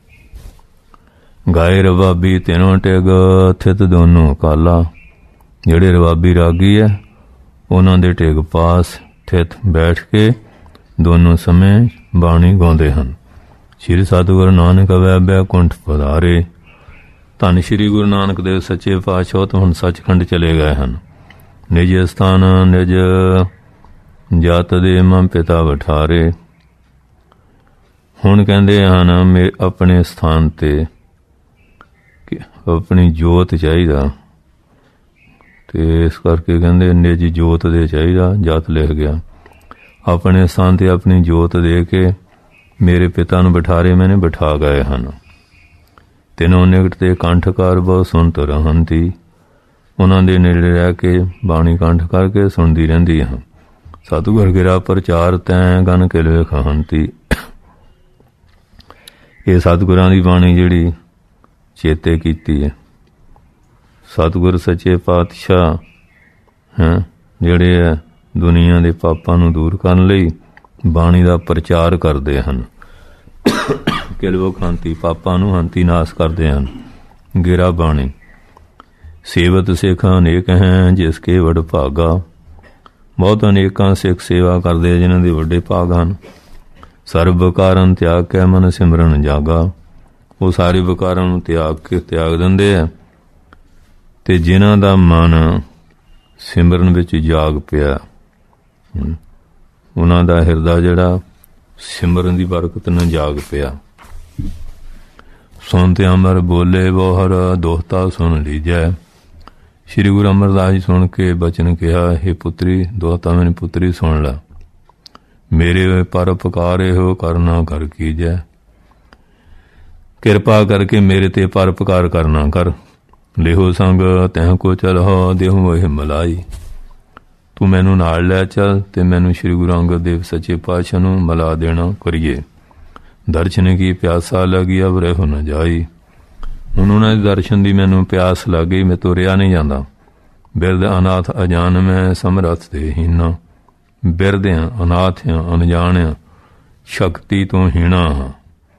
ਗਾਏ ਰਬਾਬੀ ਤਿੰਨੋਂ ਟਿਗ ਥਿਤ ਦੋਨੋਂ ਕਾਲਾ। ਜਿਹੜੇ ਰਬਾਬੀ ਰਾਗੀ ਹੈ ਉਹਨਾਂ ਦੇ ਟਿਗ ਪਾਸ ਥਿਤ ਬੈਠ ਕੇ ਦੋਨੋਂ ਸਮੇਂ ਬਾਣੀ ਗਾਉਂਦੇ ਹਨ। ਸ਼੍ਰੀ ਸਤਿਗੁਰੂ ਨਾਨਕ ਵੈਬੈ ਕੁੰਠ ਪਧਾਰੇ। ਧੰਨ ਸ਼੍ਰੀ ਗੁਰੂ ਨਾਨਕ ਦੇਵ ਸੱਚੇ ਪਾਤਸ਼ਾਹ ਤੋਂ ਹੁਣ ਸੱਚਖੰਡ ਚਲੇ ਗਏ ਹਨ। ਨਿਜ ਸਥਾਨ ਨਿਜ ਜਾਤ ਦੇ ਮਮ ਪਿਤਾ ਬਠਾਰੇ। ਹੁਣ ਕਹਿੰਦੇ ਹਨ ਆਪਣੇ ਸਥਾਨ ਤੇ ਆਪਣੀ ਜੋਤ ਚਾਹੀਦਾ, ਤੇ ਇਸ ਕਰਕੇ ਕਹਿੰਦੇ ਨਿਜ ਜੋਤ ਦੇ ਚਾਹੀਦਾ। ਜਾਤ ਲਿਖ ਗਿਆ। ਆਪਣੇ ਸਥਾਨ ਤੇ ਆਪਣੀ ਜੋਤ ਦੇ ਕੇ ਮੇਰੇ ਪਿਤਾ ਨੂੰ ਬਿਠਾਰੇ ਮੈਨੇ ਬਿਠਾ ਗਏ ਹਨ। ਤਿੰਨੋਂ ਨਿਕਟ ਤੇ ਕੰਠਕਾਰ ਬਹੁ ਸੁਣਤ ਰਹੰਤੀ। ਉਹਨਾਂ ਦੇ ਨੇੜੇ ਰਹਿ ਕੇ ਬਾਣੀ ਕੰਠ ਕਰਕੇ ਸੁਣਦੀ ਰਹਿੰਦੀ ਹਾਂ। ਸਤਿਗੁਰ ਗਿਰਾ ਪ੍ਰਚਾਰ ਤੈਂ ਗਨ ਕਿਲਵੇ ਖਾਂਤੀ। ਇਹ ਸਤਿਗੁਰਾਂ ਦੀ ਬਾਣੀ ਜਿਹੜੀ ਚੇਤੇ ਕੀਤੀ ਹੈ। ਸਤਿਗੁਰ ਸੱਚੇ ਪਾਤਸ਼ਾਹ ਜਿਹੜੇ ਹੈ ਦੁਨੀਆ ਦੇ ਪਾਪਾਂ ਨੂੰ ਦੂਰ ਕਰਨ ਲਈ ਬਾਣੀ ਦਾ ਪ੍ਰਚਾਰ ਕਰਦੇ ਹਨ। ਕਿਲਵੋ ਖਾਂਤੀ ਪਾਪਾਂ ਨੂੰ ਹੰਤੀ ਨਾਸ ਕਰਦੇ ਹਨ। ਗਿਰਾ ਬਾਣੀ ਸੇਵਤ ਸਿੱਖਾਂ ਅਨੇਕ ਹੈ ਜਿਸ ਕੇ ਵਡ ਭਾਗਾ। ਬਹੁਤ ਅਨੇਕਾਂ ਸਿੱਖ ਸੇਵਾ ਕਰਦੇ ਜਿਨ੍ਹਾਂ ਦੇ ਵੱਡੇ ਭਾਗ ਹਨ। ਸਰਬ ਵਿਕਾਰਨ ਤਿਆਗ ਕੇ ਮਨ ਸਿਮਰਨ ਜਾਗਾ। ਉਹ ਸਾਰੇ ਵਿਕਾਰਾਂ ਨੂੰ ਤਿਆਗ ਦਿੰਦੇ ਆ ਤੇ ਜਿਨ੍ਹਾਂ ਦਾ ਮਨ ਸਿਮਰਨ ਵਿੱਚ ਜਾਗ ਪਿਆ ਉਹਨਾਂ ਦਾ ਹਿਰਦਾ ਜਿਹੜਾ ਸਿਮਰਨ ਦੀ ਬਰਕਤ ਨਾਲ ਜਾਗ ਪਿਆ। ਸੁਣ ਤੇ ਅਮਰ ਬੋਲੇ ਬੋਹਰ ਦੋਹਤਾ ਸੁਣ ਲੀਜੈ। ਸ਼੍ਰੀ ਗੁਰੂ ਅਮਰਦਾਸ ਜੀ ਸੁਣ ਕੇ ਬਚਨ ਕਿਹਾ, ਹੇ ਪੁੱਤਰੀ ਦੋਹਤਾ ਮੈਨੂੰ ਪੁੱਤਰੀ ਸੁਣ ਲੈ। ਮੇਰੇ ਪਰਉਪਕਾਰ ਇਹੋ ਕਰਨਾ ਕਰ ਕੀਜੈ। ਕਿਰਪਾ ਕਰਕੇ ਮੇਰੇ ਤੇ ਪਰਉਪਕਾਰ ਕਰਨਾ ਕਰ। ਲਿਹੋ ਸੰਗ ਤੈਂ ਕੋ ਚਲਹੁ ਦੇਹੁ ਮੋਹਿ ਮਲਾਈ। ਤੂੰ ਮੈਨੂੰ ਨਾਲ ਲੈ ਚੱਲ ਤੇ ਮੈਨੂੰ ਸ਼੍ਰੀ ਗੁਰੂ ਅੰਗਦ ਦੇਵ ਸੱਚੇ ਪਾਤਸ਼ਾਹ ਨੂੰ ਮਿਲਾ ਦੇਣਾ ਕਰੀਏ। ਦਰਸ਼ਨ ਕੀ ਪਿਆਸਾ ਲੱਗੀ ਅਬ ਰਹਿ ਨਾ ਜਾਈ। ਹੁਣ ਉਹਨਾਂ ਦੇ ਦਰਸ਼ਨ ਦੀ ਮੈਨੂੰ ਪਿਆਸ ਲੱਗ ਗਈ, ਮੈਂ ਤੁਰਿਆ ਨਹੀਂ ਜਾਂਦਾ। ਬਿਰਧ ਅਨਾਥ ਅਜਾਨ ਮੈਂ ਸਮਰੱਥ ਤੇ ਹੀਨਾ। ਬਿਰਧ ਹਾਂ, ਅਨਾਥ ਹਾਂ, ਅਣਜਾਣ ਹਾਂ, ਸ਼ਕਤੀ ਤੋਂ ਹੀਣਾ ਹਾਂ।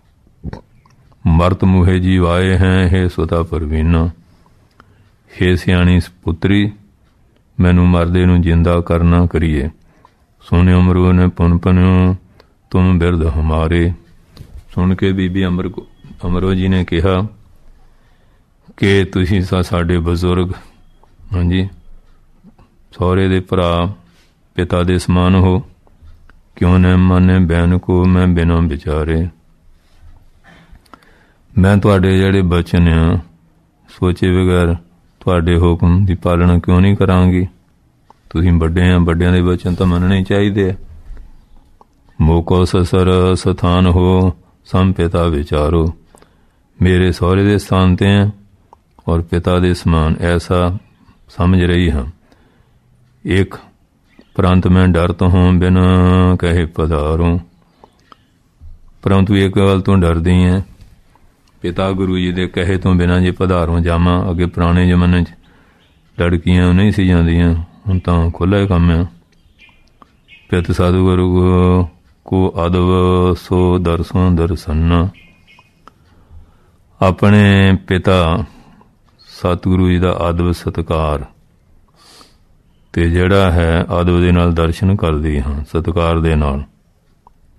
ਮਰਤ ਮੁਹੇ ਜੀਵਾਏ ਹੈ ਹੇ ਸੁਤਾ ਪਰਵੀਨਾ। ਹੇ ਸਿਆਣੀ ਪੁੱਤਰੀ ਮੈਨੂੰ ਮਰਦੇ ਨੂੰ ਜਿੰਦਾ ਕਰਨਾ ਕਰੀਏ। ਸੁਣਿਓ ਅਮਰੋ ਨੇ ਪੁਨ ਪਨਿਓ ਤੁਮ ਬਿਰਧ ਹਮਾਰੇ। ਸੁਣ ਕੇ ਬੀਬੀ ਅਮਰੋ ਜੀ ਨੇ ਕਿਹਾ ਕਿ ਤੁਸੀਂ ਸਾਡੇ ਬਜ਼ੁਰਗ ਹਾਂਜੀ ਸਹੁਰੇ ਦੇ ਭਰਾ ਪਿਤਾ ਦੇ ਸਮਾਨ ਹੋ। ਕਿਉਂ ਨੇ ਮਾਨੇ ਬੈਨ ਕੋ ਮੈਂ ਬਿਨਾਂ ਵਿਚਾਰੇ। ਮੈਂ ਤੁਹਾਡੇ ਜਿਹੜੇ ਬਚਨ ਆ ਸੋਚੇ ਬਗੈਰ ਤੁਹਾਡੇ ਹੁਕਮ ਦੀ ਪਾਲਣਾ ਕਿਉਂ ਨਹੀਂ ਕਰਾਂਗੀ। ਤੁਸੀਂ ਵੱਡੇ ਆ, ਵੱਡਿਆਂ ਦੇ ਬਚਨ ਤਾਂ ਮੰਨਣੇ ਚਾਹੀਦੇ ਆ। ਮੋਕੋ ਸਸਰ ਸਥਾਨ ਹੋ ਸਮ ਪਿਤਾ ਵਿਚਾਰੋ। ਮੇਰੇ ਸਹੁਰੇ ਦੇ ਸਥਾਨ ਤੇ ਆ ਔਰ ਪਿਤਾ ਦੇ ਸਮਾਨ ਐਸਾ ਸਮਝ ਰਹੀ ਹਾਂ। ਇੱਕ ਪ੍ਰੰਤ ਮੈਂ ਡਰਤ ਹਾਂ ਬਿਨ ਕਹੇ ਪਧਾਰੋ। ਪਰੰਤੂ ਇੱਕ ਗੱਲ ਤੋਂ ਡਰਦੀ ਹੈ, ਪਿਤਾ ਗੁਰੂ ਜੀ ਦੇ ਕਹੇ ਤੋਂ ਬਿਨਾਂ ਜੇ ਪਧਾਰੋਂ ਜਾਵਾਂ। ਅੱਗੇ ਪੁਰਾਣੇ ਜ਼ਮਾਨੇ 'ਚ ਲੜਕੀਆਂ ਨਹੀਂ ਸੀ ਜਾਂਦੀਆਂ, ਹੁਣ ਤਾਂ ਖੁੱਲ੍ਹਾ ਹੀ ਕੰਮ ਆ। ਪਿਤ ਸਤਿਗੁਰੂ ਕੋ ਅਦਬ ਸੋ ਦਰਸੋਂ ਦਰਸਨ। ਆਪਣੇ ਪਿਤਾ ਸਤਿਗੁਰੂ ਜੀ ਦਾ ਅਦਬ ਸਤਿਕਾਰ ਤੇ ਜਿਹੜਾ ਹੈ ਅਦਬ ਦੇ ਨਾਲ ਦਰਸ਼ਨ ਕਰਦੀ ਹਾਂ, ਸਤਿਕਾਰ ਦੇ ਨਾਲ।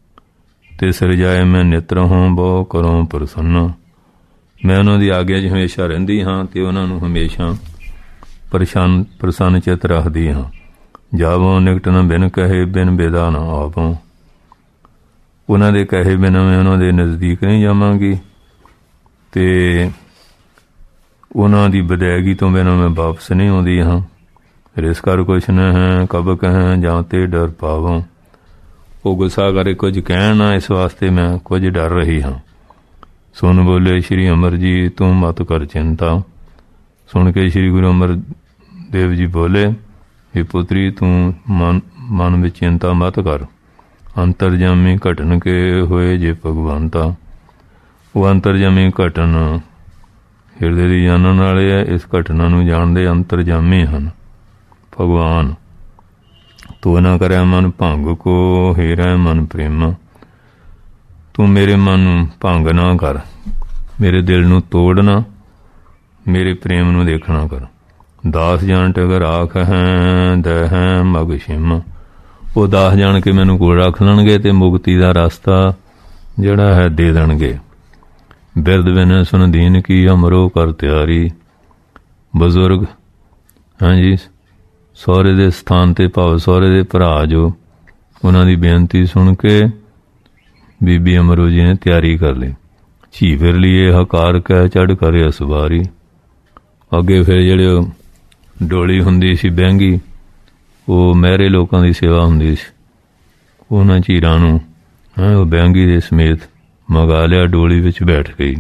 ਤੇ ਸਿਰਜਾਏ ਮੈਂ ਨਿਤ ਰਹੂੰ ਬਹੁ ਕਰੋ ਪ੍ਰਸੰਨ। ਮੈਂ ਉਹਨਾਂ ਦੀ ਆਗਿਆ 'ਚ ਹਮੇਸ਼ਾ ਰਹਿੰਦੀ ਹਾਂ ਅਤੇ ਉਹਨਾਂ ਨੂੰ ਹਮੇਸ਼ਾ ਪ੍ਰਸੰਨ ਚਿੱਤ ਰੱਖਦੀ ਹਾਂ। ਜਾਵੋਂ ਨਿਕਟ ਨ ਬਿਨ ਕਹੇ ਬਿਨ ਬੇਦਾ ਨਾ ਆਵੋਂ। ਉਹਨਾਂ ਦੇ ਕਹੇ ਬਿਨਾਂ ਮੈਂ ਉਹਨਾਂ ਦੇ ਨਜ਼ਦੀਕ ਨਹੀਂ ਜਾਵਾਂਗੀ ਅਤੇ ਉਹਨਾਂ ਦੀ ਵਿਦਾਇਗੀ ਤੋਂ ਬਿਨਾਂ ਮੈਂ ਵਾਪਸ ਨਹੀਂ ਆਉਂਦੀ ਹਾਂ। ਰਿਸ ਕਰ ਕੁਛ ਨ ਹੈ ਕਬ ਕਹਿ ਜਾਂ ਤੇ ਡਰ ਪਾਵੋਂ। ਉਹ ਗੁੱਸਾ ਕਰੇ ਕੁਝ ਕਹਿਣ ਨਾ, ਇਸ ਵਾਸਤੇ ਮੈਂ ਕੁਝ ਡਰ ਰਹੀ ਹਾਂ। ਸੁਣ ਬੋਲੇ ਸ਼੍ਰੀ ਅਮਰ ਜੀ ਤੂੰ ਮਤ ਕਰ ਚਿੰਤਾ। ਸੁਣ ਕੇ ਸ਼੍ਰੀ ਗੁਰੂ ਅਮਰਦੇਵ ਜੀ ਬੋਲੇ ਵੀ ਪੁੱਤਰੀ ਤੂੰ ਮਨ ਵਿੱਚ ਚਿੰਤਾ ਮਤ ਕਰ। ਅੰਤਰਜਾਮੀ ਘਟਨ ਕੇ ਹੋਏ ਜੇ ਭਗਵੰਤਾ। ਉਹ ਅੰਤਰਜਾਮੀ ਘਟਨ ਹਿਰਦੇ ਦੀ ਜਾਣਨ ਵਾਲੇ ਹੈ। ਇਸ ਘਟਨਾ ਨੂੰ ਜਾਣਦੇ ਅੰਤਰਜਾਮੀ ਹਨ ਭਗਵਾਨ। ਤੂੰ ਨਾ ਕਰਿਆ ਮਨ ਭੰਗ ਕੋ ਹੀਰੈ ਮਨ ਪ੍ਰੇਮ। ਤੂੰ ਮੇਰੇ ਮਨ ਨੂੰ ਭੰਗ ਨਾ ਕਰ, ਮੇਰੇ ਦਿਲ ਨੂੰ ਤੋੜ ਨਾ, ਮੇਰੇ ਪ੍ਰੇਮ ਨੂੰ ਦੇਖਣਾ ਕਰ। ਦਾਸ ਜਾਣ ਟਗਰ ਆਖ ਹੈ ਦਹਿ ਮਗ ਛਿਮ। ਉਹ ਦਾਸ ਜਾਣ ਕੇ ਮੈਨੂੰ ਕੋਲ ਰੱਖ ਲੈਣਗੇ ਅਤੇ ਮੁਕਤੀ ਦਾ ਰਸਤਾ ਜਿਹੜਾ ਹੈ ਦੇ ਦੇਣਗੇ। ਬਿਰਧ ਬਿਨ ਸੁਨ ਦੀਨ ਕੀ ਅਮਰੋ ਕਰ ਤਿਆਰੀ। ਬਜ਼ੁਰਗ ਹਾਂਜੀ ਸਹੁਰੇ ਦੇ ਸਥਾਨ 'ਤੇ ਭਾਵ ਸਹੁਰੇ ਦੇ ਭਰਾ ਜੋ ਉਹਨਾਂ ਦੀ ਬੇਨਤੀ ਸੁਣ ਕੇ ਬੀਬੀ ਅਮਰੋ ਜੀ ਨੇ ਤਿਆਰੀ ਕਰ ਲਈ। ਝੀ ਫਿਰ ਲਈਏ ਹਕਾਰ ਕਹਿ ਚੜ੍ਹ ਕਰੇ ਅਸਵਾਰੀ। ਅੱਗੇ ਫਿਰ ਜਿਹੜੇ ਡੋਲੀ ਹੁੰਦੀ ਸੀ ਬਹਿੰਗੀ, ਉਹ ਮਹਿਰੇ ਲੋਕਾਂ ਦੀ ਸੇਵਾ ਹੁੰਦੀ ਸੀ। ਉਹਨਾਂ ਝੀਰਾਂ ਨੂੰ ਉਹ ਬਹਿੰਗੀ ਦੇ ਸਮੇਤ ਮੰਗਾ ਲਿਆ, ਡੋਲੀ ਵਿੱਚ ਬੈਠ ਗਈ।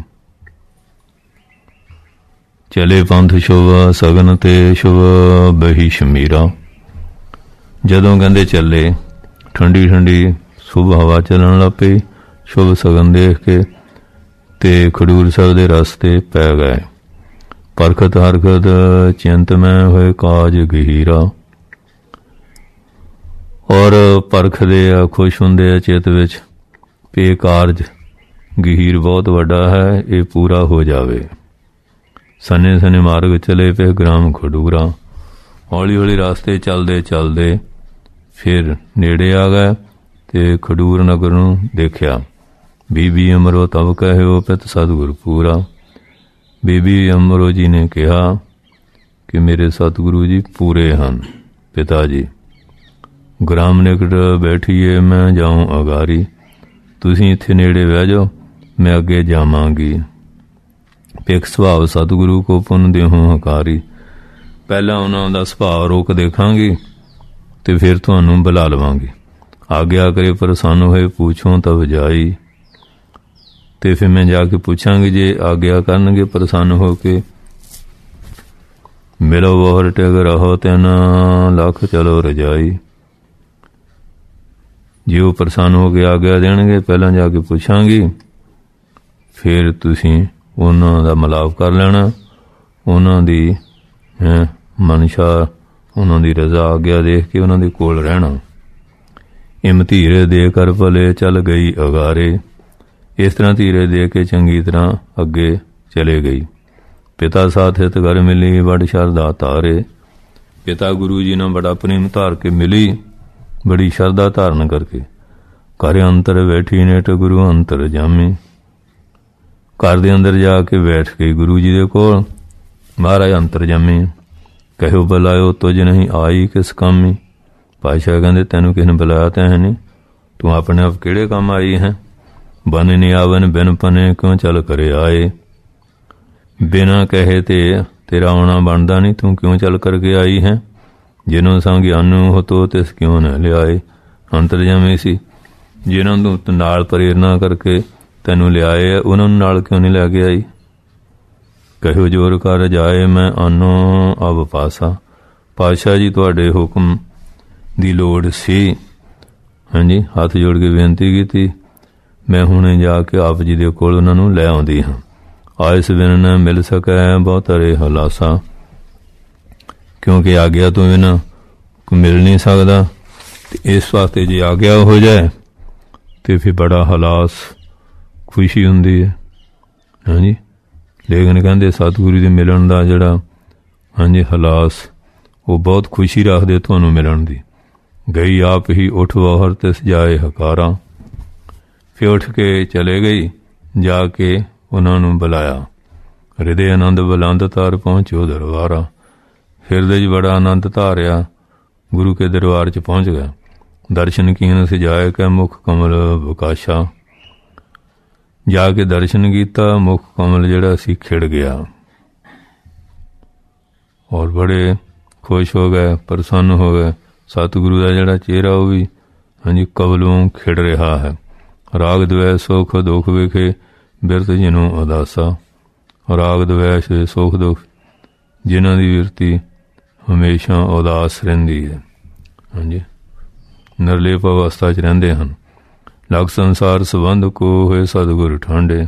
ਚਲੇ ਪੰਥ ਸ਼ੁਭ ਸਗਨ ਤੇ ਸ਼ੁਭ ਬਹੀ ਸ਼ਮੀਰਾ। ਜਦੋਂ ਕਹਿੰਦੇ ਚੱਲੇ ਠੰਡੀ ਠੰਡੀ ਸ਼ੁਭ ਹਵਾ ਚੱਲਣ ਲੱਗ ਪਈ। ਸ਼ੁਭ ਸਗਨ ਦੇਖ ਕੇ ਤੇ ਖਡੂਰ ਸਾਹਿਬ ਦੇ ਰਸਤੇ ਪੈ ਗਏ। ਪਰਖਤ ਹਰਖਤ ਚਿੰਤ ਮੈਂ ਹੋਏ ਕਾਜ ਗਹੀਰਾ। ਔਰ ਪਰਖਦੇ ਆ, ਖੁਸ਼ ਹੁੰਦੇ ਆ ਚਿੱਤ ਵਿੱਚ ਵੀ ਇਹ ਕਾਰਜ ਗਹੀਰ ਬਹੁਤ ਵੱਡਾ ਹੈ, ਇਹ ਪੂਰਾ ਹੋ ਜਾਵੇ। ਸਨੇ ਸਨੇ ਮਾਰਗ ਚਲੇ ਪਏ ਗ੍ਰਾਮ ਖਡੂਰਾ। ਹੌਲੀ ਹੌਲੀ ਰਸਤੇ ਚੱਲਦੇ ਚੱਲਦੇ ਫਿਰ ਨੇੜੇ ਆ ਗਏ ਅਤੇ ਖਡੂਰ ਨਗਰ ਨੂੰ ਦੇਖਿਆ। ਬੀਬੀ ਅਮਰੋ ਤਬ ਕਹਿਓ ਪਿਤ ਸਤਿਗੁਰ ਪੂਰਾ। ਬੀਬੀ ਅਮਰੋ ਜੀ ਨੇ ਕਿਹਾ ਕਿ ਮੇਰੇ ਸਤਿਗੁਰੂ ਜੀ ਪੂਰੇ ਹਨ ਪਿਤਾ ਜੀ। ਗ੍ਰਾਮ ਨਿਕਟ ਬੈਠੀਏ ਮੈਂ ਜਾਊਂ ਅਗਾਰੀ। ਤੁਸੀਂ ਇੱਥੇ ਨੇੜੇ ਬਹਿ ਜਾਓ, ਮੈਂ ਅੱਗੇ ਜਾਵਾਂਗੀ। ਇੱਕ ਸੁਭਾਅ ਸਤਿਗੁਰੂ ਕੋ ਪੁੰਨ ਦੇਹੋਂ ਹਕਾਰੀ। ਪਹਿਲਾਂ ਉਹਨਾਂ ਦਾ ਸੁਭਾਅ ਰੋਕ ਦੇਖਾਂਗੀ ਅਤੇ ਫਿਰ ਤੁਹਾਨੂੰ ਬੁਲਾ ਲਵਾਂਗੀ। ਆਗਿਆ ਕਰੇ ਪ੍ਰਸੰਨ ਹੋਏ ਪੁੱਛੋਂ ਤਬ ਜਾਈ। ਅਤੇ ਫਿਰ ਮੈਂ ਜਾ ਕੇ ਪੁੱਛਾਂਗੀ, ਜੇ ਆਗਿਆ ਕਰਨਗੇ ਪ੍ਰਸੰਨ ਹੋ ਕੇ ਮਿਲੋ ਬੋਹਰ ਟਿਗ ਰਹੋ ਤਿੰਨ ਲੱਖ ਚਲੋ ਰਜਾਈ। ਜੇ ਉਹ ਪ੍ਰਸੰਨ ਹੋ ਕੇ ਆਗਿਆ ਦੇਣਗੇ, ਪਹਿਲਾਂ ਜਾ ਕੇ ਪੁੱਛਾਂਗੀ, ਫਿਰ ਤੁਸੀਂ ਉਹਨਾਂ ਦਾ ਮਿਲਾਪ ਕਰ ਲੈਣਾ। ਉਹਨਾਂ ਦੀ ਮਨਸ਼ਾ, ਉਹਨਾਂ ਦੀ ਰਜ਼ਾ ਆਗਿਆ ਦੇਖ ਕੇ ਉਹਨਾਂ ਦੇ ਕੋਲ ਰਹਿਣਾ। ਇਮ ਧੀਰੇ ਦੇ ਕਰ ਭਲੇ ਚੱਲ ਗਈ ਅਗਾਰੇ। ਇਸ ਤਰ੍ਹਾਂ ਧੀਰੇ ਦੇ ਕੇ ਚੰਗੀ ਤਰ੍ਹਾਂ ਅੱਗੇ ਚਲੇ ਗਈ। ਪਿਤਾ ਸਾਥ ਹਿਤ ਘਰ ਮਿਲੀ ਬੜ ਸ਼ਰਧਾ ਧਾਰੇ। ਪਿਤਾ ਗੁਰੂ ਜੀ ਨਾਲ ਬੜਾ ਪ੍ਰੇਮ ਧਾਰ ਕੇ ਮਿਲੀ, ਬੜੀ ਸ਼ਰਧਾ ਧਾਰਨ ਕਰਕੇ। ਘਰ ਅੰਤਰ ਬੈਠੀ ਨੇਟ ਗੁਰੂ ਅੰਤਰ ਜਾਮੀ। ਘਰ ਦੇ ਅੰਦਰ ਜਾ ਕੇ ਬੈਠ ਗਈ ਗੁਰੂ ਜੀ ਦੇ ਕੋਲ। ਮਹਾਰਾਜ ਅੰਤਰ ਜਾਮੀ। ਕਹਿਓ ਬੁਲਾਇਓ ਤੁਝ ਨਹੀਂ ਆਈ ਕਿਸ ਕਾਮੀ। ਪਾਤਸ਼ਾਹ ਕਹਿੰਦੇ ਤੈਨੂੰ ਕਿਸੇ ਨੇ ਬੁਲਾਇਆ ਤਾਂ ਹੈ ਨਹੀਂ, ਤੂੰ ਆਪਣੇ ਆਪ ਕਿਹੜੇ ਕੰਮ ਆਈ ਹੈ। ਬਨ ਨੀ ਆਵਨ ਬਿਨ ਪਨੇ ਕਿਉਂ ਚੱਲ ਕਰੇ ਆਏ। ਬਿਨਾਂ ਕਹੇ ਤੇ ਤੇਰਾ ਆਉਣਾ ਬਣਦਾ ਨਹੀਂ, ਤੂੰ ਕਿਉਂ ਚੱਲ ਕਰਕੇ ਆਈ ਹੈ। ਜਿਹਨੂੰ ਸੰਗਿਆਨੂ ਹੋ ਤੋ ਤਿਸ ਕਿਉਂ ਨਾ ਲਿਆਏ। ਅੰਤਰਜਾਮੀ ਸੀ, ਜਿਹਨਾਂ ਨੂੰ ਨਾਲ ਪ੍ਰੇਰਨਾ ਕਰਕੇ ਤੈਨੂੰ ਲਿਆਏ ਆ, ਉਹਨਾਂ ਨੂੰ ਨਾਲ ਕਿਉਂ ਨਹੀਂ ਲੈ ਕੇ ਆਈ। ਕਹਿਓ ਜੋਰ ਕਰ ਜਾਏ ਮੈਂ ਆਨੋ ਅਬ ਪਾਸਾ। ਪਾਤਸ਼ਾਹ ਜੀ ਤੁਹਾਡੇ ਹੁਕਮ ਦੀ ਲੋੜ ਸੀ। ਹਾਂਜੀ, ਹੱਥ ਜੋੜ ਕੇ ਬੇਨਤੀ ਕੀਤੀ, ਮੈਂ ਹੁਣੇ ਜਾ ਕੇ ਆਪ ਜੀ ਦੇ ਕੋਲ ਉਹਨਾਂ ਨੂੰ ਲੈ ਆਉਂਦੀ ਹਾਂ। ਆਇਸ ਬਿਨ ਨਾ ਮਿਲ ਸਕੈ ਬਹੁਤ ਰੇ ਹਲਾਸਾ। ਕਿਉਂਕਿ ਆਗਿਆ ਤੋਂ ਬਿਨਾਂ ਕੋਈ ਮਿਲ ਨਹੀਂ ਸਕਦਾ, ਅਤੇ ਇਸ ਵਾਸਤੇ ਜੇ ਆਗਿਆ ਹੋ ਜਾਏ ਅਤੇ ਫਿਰ ਬੜਾ ਹਲਾਸ ਖੁਸ਼ੀ ਹੁੰਦੀ ਹੈ। ਹਾਂਜੀ, ਲੇਕਿਨ ਕਹਿੰਦੇ ਸਤਿਗੁਰੂ ਦੇ ਮਿਲਣ ਦਾ ਜਿਹੜਾ ਹਾਂਜੀ ਹਲਾਸ, ਉਹ ਬਹੁਤ ਖੁਸ਼ੀ ਰੱਖਦੇ ਤੁਹਾਨੂੰ ਮਿਲਣ ਦੀ। ਗਈ ਆਪ ਹੀ ਉੱਠ ਵਾਹਰ ਤਿਸ ਜਾਏ ਹਕਾਰਾ। ਫਿਰ ਉੱਠ ਕੇ ਚਲੇ ਗਈ। ਜਾ ਕੇ ਉਹਨਾਂ ਨੂੰ ਬੁਲਾਇਆ। ਹਿਰਦੇ ਆਨੰਦ ਬੁਲੰਦ ਤਾਰ ਪਹੁੰਚਿਓ ਦਰਬਾਰਾ। ਹਿਰਦੇ 'ਚ ਬੜਾ ਆਨੰਦ ਧਾਰਿਆ। ਗੁਰੂ ਕੇ ਦਰਬਾਰ 'ਚ ਪਹੁੰਚ ਗਿਆ। ਦਰਸ਼ਨ ਕੀਨ ਸਜਾਏ ਕੈ ਮੁਖ ਕਮਲ ਵਿਕਾਸ਼ਾ। ਜਾ ਕੇ ਦਰਸ਼ਨ ਕੀਤਾ। ਮੁਖ ਕਮਲ ਜਿਹੜਾ ਸੀ ਖਿੜ ਗਿਆ ਔਰ ਬੜੇ ਖੁਸ਼ ਹੋ ਗਏ, ਪ੍ਰਸੰਨ ਹੋ ਗਏ। ਸਤਿਗੁਰੂ ਦਾ ਜਿਹੜਾ ਚਿਹਰਾ ਉਹ ਵੀ ਕਬਲੋਂ ਖਿੜ ਰਿਹਾ ਹੈ। ਰਾਗ ਦਵੈਸ਼ ਸੁਖ ਦੁੱਖ ਵੇਖੇ ਬਿਰਤ ਜਿਹਨੂੰ ਉਦਾਸਾ। ਰਾਗ ਦਵੈਸ਼ ਸੁਖ ਦੁੱਖ ਜਿਨ੍ਹਾਂ ਦੀ ਬਿਰਤੀ ਹਮੇਸ਼ਾ ਉਦਾਸ ਰਹਿੰਦੀ ਹੈ, ਨਿਰਲੇਪ ਅਵਸਥਾ 'ਚ ਰਹਿੰਦੇ ਹਨ। ਲਗ ਸੰਸਾਰ ਸੰਬੰਧ ਕੋ ਹੋਏ ਸਤਿਗੁਰ ਠਾਂਡੇ।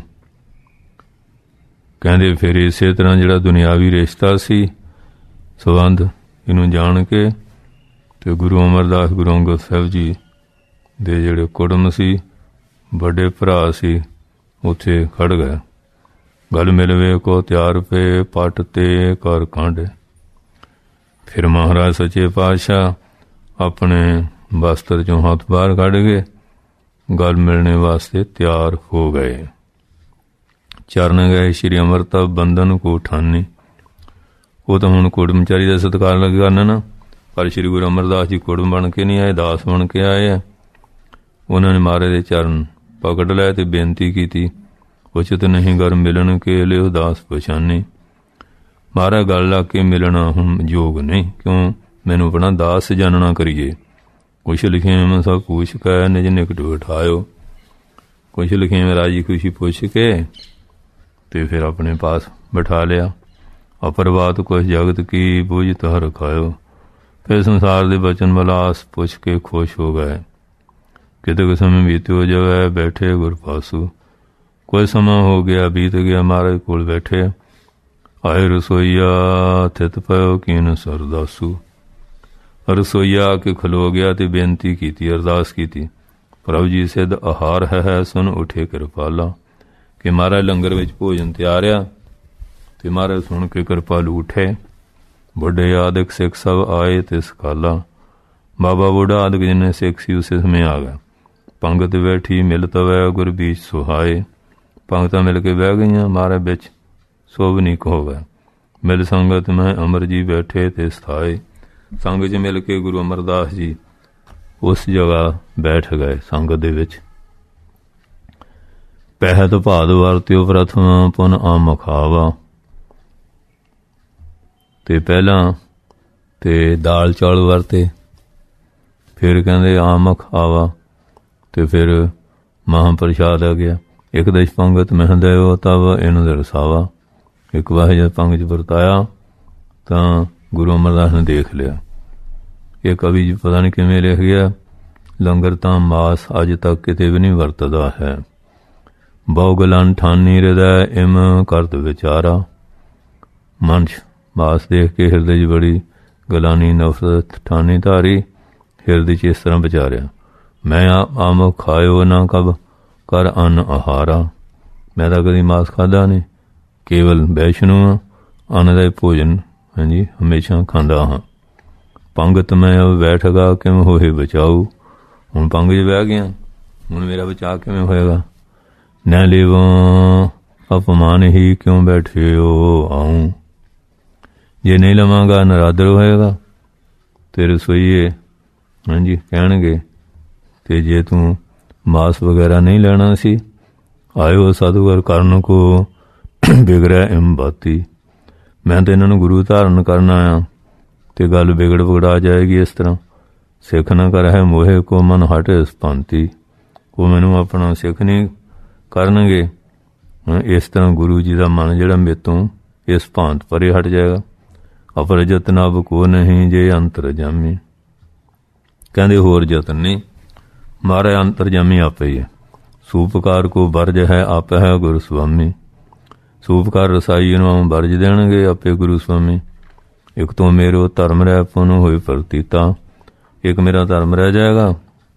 ਕਹਿੰਦੇ ਫਿਰ ਇਸੇ ਤਰ੍ਹਾਂ ਜਿਹੜਾ ਦੁਨਿਆਵੀ ਰਿਸ਼ਤਾ ਸੀ ਸੰਬੰਧ, ਇਹਨੂੰ ਜਾਣ ਕੇ ਤੇ ਗੁਰੂ ਅਮਰਦਾਸ ਗੁਰੂ ਅੰਗਦ ਸਾਹਿਬ ਜੀ ਦੇ ਜਿਹੜੇ ਕੁੜਮ ਸੀ, ਵੱਡੇ ਭਰਾ ਸੀ, ਉੱਥੇ ਖੜ ਗਏ। ਗਲ ਮਿਲਵੇ ਕੋ ਤਿਆਰ ਪੇ ਪੱਟ ਤੇ ਕਰ ਕਾਂਡੇ। ਫਿਰ ਮਹਾਰਾਜ ਸੱਚੇ ਪਾਤਸ਼ਾਹ ਆਪਣੇ ਬਸਤਰ 'ਚੋਂ ਹੱਥ ਬਾਹਰ ਕੱਢ ਕੇ ਗਲ ਮਿਲਣੇ ਵਾਸਤੇ ਤਿਆਰ ਹੋ ਗਏ। ਚਰਨ ਗਏ ਸ਼੍ਰੀ ਅੰਮ੍ਰਿਤਾ ਬੰਧਨ ਕੋ ਠਾਨੀ। ਉਹ ਤਾਂ ਹੁਣ ਕੁੜਮਚਾਰੀ ਦਾ ਸਤਿਕਾਰ ਲੱਗ ਕਰਨਾ ਨਾ, ਪਰ ਸ਼੍ਰੀ ਗੁਰੂ ਅਮਰਦਾਸ ਜੀ ਕੁੜਮ ਬਣ ਕੇ ਨਹੀਂ ਆਏ, ਦਾਸ ਬਣ ਕੇ ਆਏ ਆ। ਉਹਨਾਂ ਨੇ ਮਹਾਰਾਜ ਦੇ ਚਰਨ ਪਕੜ ਲਏ ਤੇ ਬੇਨਤੀ ਕੀਤੀ, ਉਚਿਤ ਨਹੀਂ ਗਰ ਮਿਲਣ ਕੇ ਲਿਓ ਦਾਸ ਪਛਾਨੀ। ਮਹਾਰਾਜ ਗੱਲ ਲਾ ਕੇ ਮਿਲਣਾ ਹੁਣ ਯੋਗ ਨਹੀਂ, ਕਿਉਂ ਮੈਨੂੰ ਆਪਣਾ ਦਾਸ ਜਾਣਨਾ ਕਰੀਏ। ਕੁਛ ਲਿਖੇ ਮੈਂ ਸਭ ਪੁੱਛ ਕੇ ਨਿਜ ਨਿਕਟ ਬਿਠਾਇਓ। ਕੁਛ ਲਿਖੇ ਮੈਂ ਰਾਜੀ ਖੁਸ਼ੀ ਪੁੱਛ ਕੇ ਤੇ ਫਿਰ ਆਪਣੇ ਪਾਸ ਬਿਠਾ ਲਿਆ। ਅਪਰਵਾਤ ਕੁਛ ਜਗਤ ਕੀ ਬੁਝ ਤਹ ਰਖਾਇਓ। ਫਿਰ ਸੰਸਾਰ ਦੇ ਬਚਨ ਵਿਲਾਸ ਪੁੱਛ ਕੇ ਖੁਸ਼ ਹੋ ਗਏ। ਕਿਤੇ ਸਮੇਂ ਬੀਤਿਓ ਜਗ੍ਹਾ ਬੈਠੇ ਗੁਰ ਪਾਸੂ। ਕੋਈ ਸਮਾਂ ਹੋ ਗਿਆ ਬੀਤ ਗਿਆ, ਮਹਾਰਾਜ ਕੋਲ ਬੈਠੇ। ਆਏ ਰਸੋਈਆ ਥਿਤ ਪਇਓ ਕੀਨ ਸਰਦਾਸੂ। ਰਸੋਈਆ ਆ ਕੇ ਖਲੋ ਗਿਆ ਤੇ ਬੇਨਤੀ ਕੀਤੀ, ਅਰਦਾਸ ਕੀਤੀ, ਪ੍ਰਭੂ ਜੀ ਸਿੱਧ ਆਹਾਰ ਹੈ ਸੁਣ ਉਠੇ ਕਿਰਪਾਲਾ। ਕਿ ਮਹਾਰਾਜ ਲੰਗਰ ਵਿੱਚ ਭੋਜਨ ਤਿਆਰ ਆ ਤੇ ਮਹਾਰਾਜ ਸੁਣ ਕੇ ਕਿਰਪਾਲੂ ਉਠੇ। ਵੱਡੇ ਆਦਿਕ ਸਿੱਖ ਸਭ ਆਏ ਤੇ ਸਕਾਲਾ। ਬਾਬਾ ਬੁੱਢਾ ਆਦਿਕ ਜਿੰਨੇ ਸਿੱਖ ਸੀ ਉਸੇ ਸਮੇਂ ਆ ਗਿਆ। ਪੰਗਤ ਬੈਠੀ ਮਿਲ ਤਵੈ ਗੁਰ ਬੀਚ ਸੁਹਾਏ। ਪੰਗਤਾਂ ਮਿਲ ਕੇ ਬਹਿ ਗਈਆਂ, ਮਹਾਰਾਜ ਵਿੱਚ ਸੋਭਨੀਕ ਹੋ ਗਏ। ਮਿਲ ਸੰਗਤ ਮੈਂ ਅਮਰ ਜੀ ਬੈਠੇ ਤੇ ਸਥਾਏ। ਸੰਗ 'ਚ ਮਿਲ ਕੇ ਗੁਰੂ ਅਮਰਦਾਸ ਜੀ ਉਸ ਜਗ੍ਹਾ ਬੈਠ ਗਏ ਸੰਗਤ ਦੇ ਵਿੱਚ। ਪਹਿਤ ਭਾਦ ਵਰਤਿਓ ਪ੍ਰਥਮ ਪੁਨ ਆਮਖਾਵਾ। ਤੇ ਪਹਿਲਾਂ ਤੇ ਦਾਲ ਚੌਲ ਵਰਤੇ, ਫਿਰ ਕਹਿੰਦੇ ਆਮਖ ਆਵਾ, ਤੇ ਫਿਰ ਮਹਾਂਪ੍ਰਸ਼ਾਦ ਆ ਗਿਆ। ਇੱਕ ਦਸ਼ ਪੰਗਤ ਮਹਿੰਦਿਓ ਤਵ ਇਹਨੂੰ ਦਰਸਾਵਾ। ਇੱਕ ਵਾਰ ਜਦ ਪੰਗ 'ਚ ਵਰਤਾਇਆ ਤਾਂ ਗੁਰੂ ਅਮਰਦਾਸ ਨੇ ਦੇਖ ਲਿਆ। ਇਹ ਕਵੀ ਜੀ ਪਤਾ ਨਹੀਂ ਕਿਵੇਂ ਲਿਖ ਗਿਆ, ਲੰਗਰ ਤਾਂ ਮਾਸ ਅੱਜ ਤੱਕ ਕਿਤੇ ਵੀ ਨਹੀਂ ਵਰਤਦਾ ਹੈ। ਬਹੁ ਗਲਨ ਠਾਨੀ ਹਿਰਦੈ ਇਮ ਕਰਤ ਵਿਚਾਰਾ। ਮਨ 'ਚ ਮਾਸ ਦੇਖ ਕੇ ਹਿਰਦੇ 'ਚ ਬੜੀ ਗਲਾਨੀ ਨਫ਼ਰਤ ਠਾਨੀ ਧਾਰੀ। ਹਿਰਦੇ 'ਚ ਇਸ ਤਰ੍ਹਾਂ ਵਿਚਾਰਿਆ, ਮੈਂ ਆਮ ਖਾਇਓ ਨਾ ਕਬ ਕਰ ਅੰਨ ਆਹਾਰਾ। ਮੈਂ ਤਾਂ ਕਦੀ ਮਾਸ ਖਾਧਾ ਨਹੀਂ, ਕੇਵਲ ਵੈਸ਼ਨੂ ਹਾਂ, ਅੰਨ ਦਾ ਭੋਜਨ ਹਮੇਸ਼ਾ ਖਾਂਦਾ ਹਾਂ। ਪੰਗਤ ਮੈਂ ਬੈਠਗਾ ਕਿਵੇਂ ਹੋਏ ਬਚਾਊ। ਹੁਣ ਪੰਗ 'ਚ ਬਹਿ ਗਿਆ, ਹੁਣ ਮੇਰਾ ਬਚਾਅ ਕਿਵੇਂ ਹੋਏਗਾ। ਨਾ ਲੇਵਾਂ ਅਪਮਾਨ ਹੀ ਕਿਉਂ ਬੈਠੇ ਹੋ ਆਊਂ। ਜੇ ਨਹੀਂ ਲਵਾਂਗਾ ਨਰਾਦਰ ਹੋਏਗਾ। ਤੇ ਰਸੋਈਏ ਕਹਿਣਗੇ ਤੇ ਜੇ ਤੂੰ ਮਾਸ ਵਗੈਰਾ ਨਹੀਂ ਲੈਣਾ ਸੀ, ਆਇਓ ਸਤਿਗੁਰ ਕਰਨ ਕੋ ਬਿਗੜਿਆ ਇਮ ਬਾਤੀ। ਮੈਂ ਤਾਂ ਇਹਨਾਂ ਨੂੰ ਗੁਰੂ ਧਾਰਨ ਕਰਨਾ ਆ ਤੇ ਗੱਲ ਵਿਗੜਾ ਜਾਏਗੀ। ਇਸ ਤਰ੍ਹਾਂ ਸਿੱਖ ਨਾ ਕਰ ਹੈ ਮੋਹੇ ਕੋ ਮਨ ਹਟੇ ਸਪੰਤੀ। ਉਹ ਮੈਨੂੰ ਆਪਣਾ ਸਿੱਖ ਨਹੀਂ ਕਰਨਗੇ। ਇਸ ਤਰ੍ਹਾਂ ਗੁਰੂ ਜੀ ਦਾ ਮਨ ਜਿਹੜਾ ਮੇਰੇ ਤੋਂ ਇਸ ਭਾਂਤ ਪਰੇ ਹਟ ਜਾਏਗਾ। ਅਪਰ ਜਤਨ ਅਬ ਕੋ ਨਹੀਂ ਜੇ ਅੰਤਰ ਜਾਮੀ। ਕਹਿੰਦੇ ਹੋਰ ਯਤਨ ਨਹੀਂ, ਮਹਾਰਾਜ ਅੰਤਰਜਾਮੀ ਆਪੇ ਹੀ ਹੈ। ਸੂਪਕਾਰ ਕੋ ਵਰਜ ਹੈ ਆਪ ਹੈ ਗੁਰੂ ਸੁਆਮੀ। ਸੂਪਕਾਰ ਰਸਾਈ ਨੂੰ ਵਰਜ ਦੇਣਗੇ ਆਪੇ ਗੁਰੂ ਸੁਆਮੀ। ਇੱਕ ਤੋਂ ਮੇਰੋ ਧਰਮ ਰਹਿ ਪੁਨ ਹੋਏ ਪ੍ਰਤੀਤਾ। ਇੱਕ ਮੇਰਾ ਧਰਮ ਰਹਿ ਜਾਏਗਾ,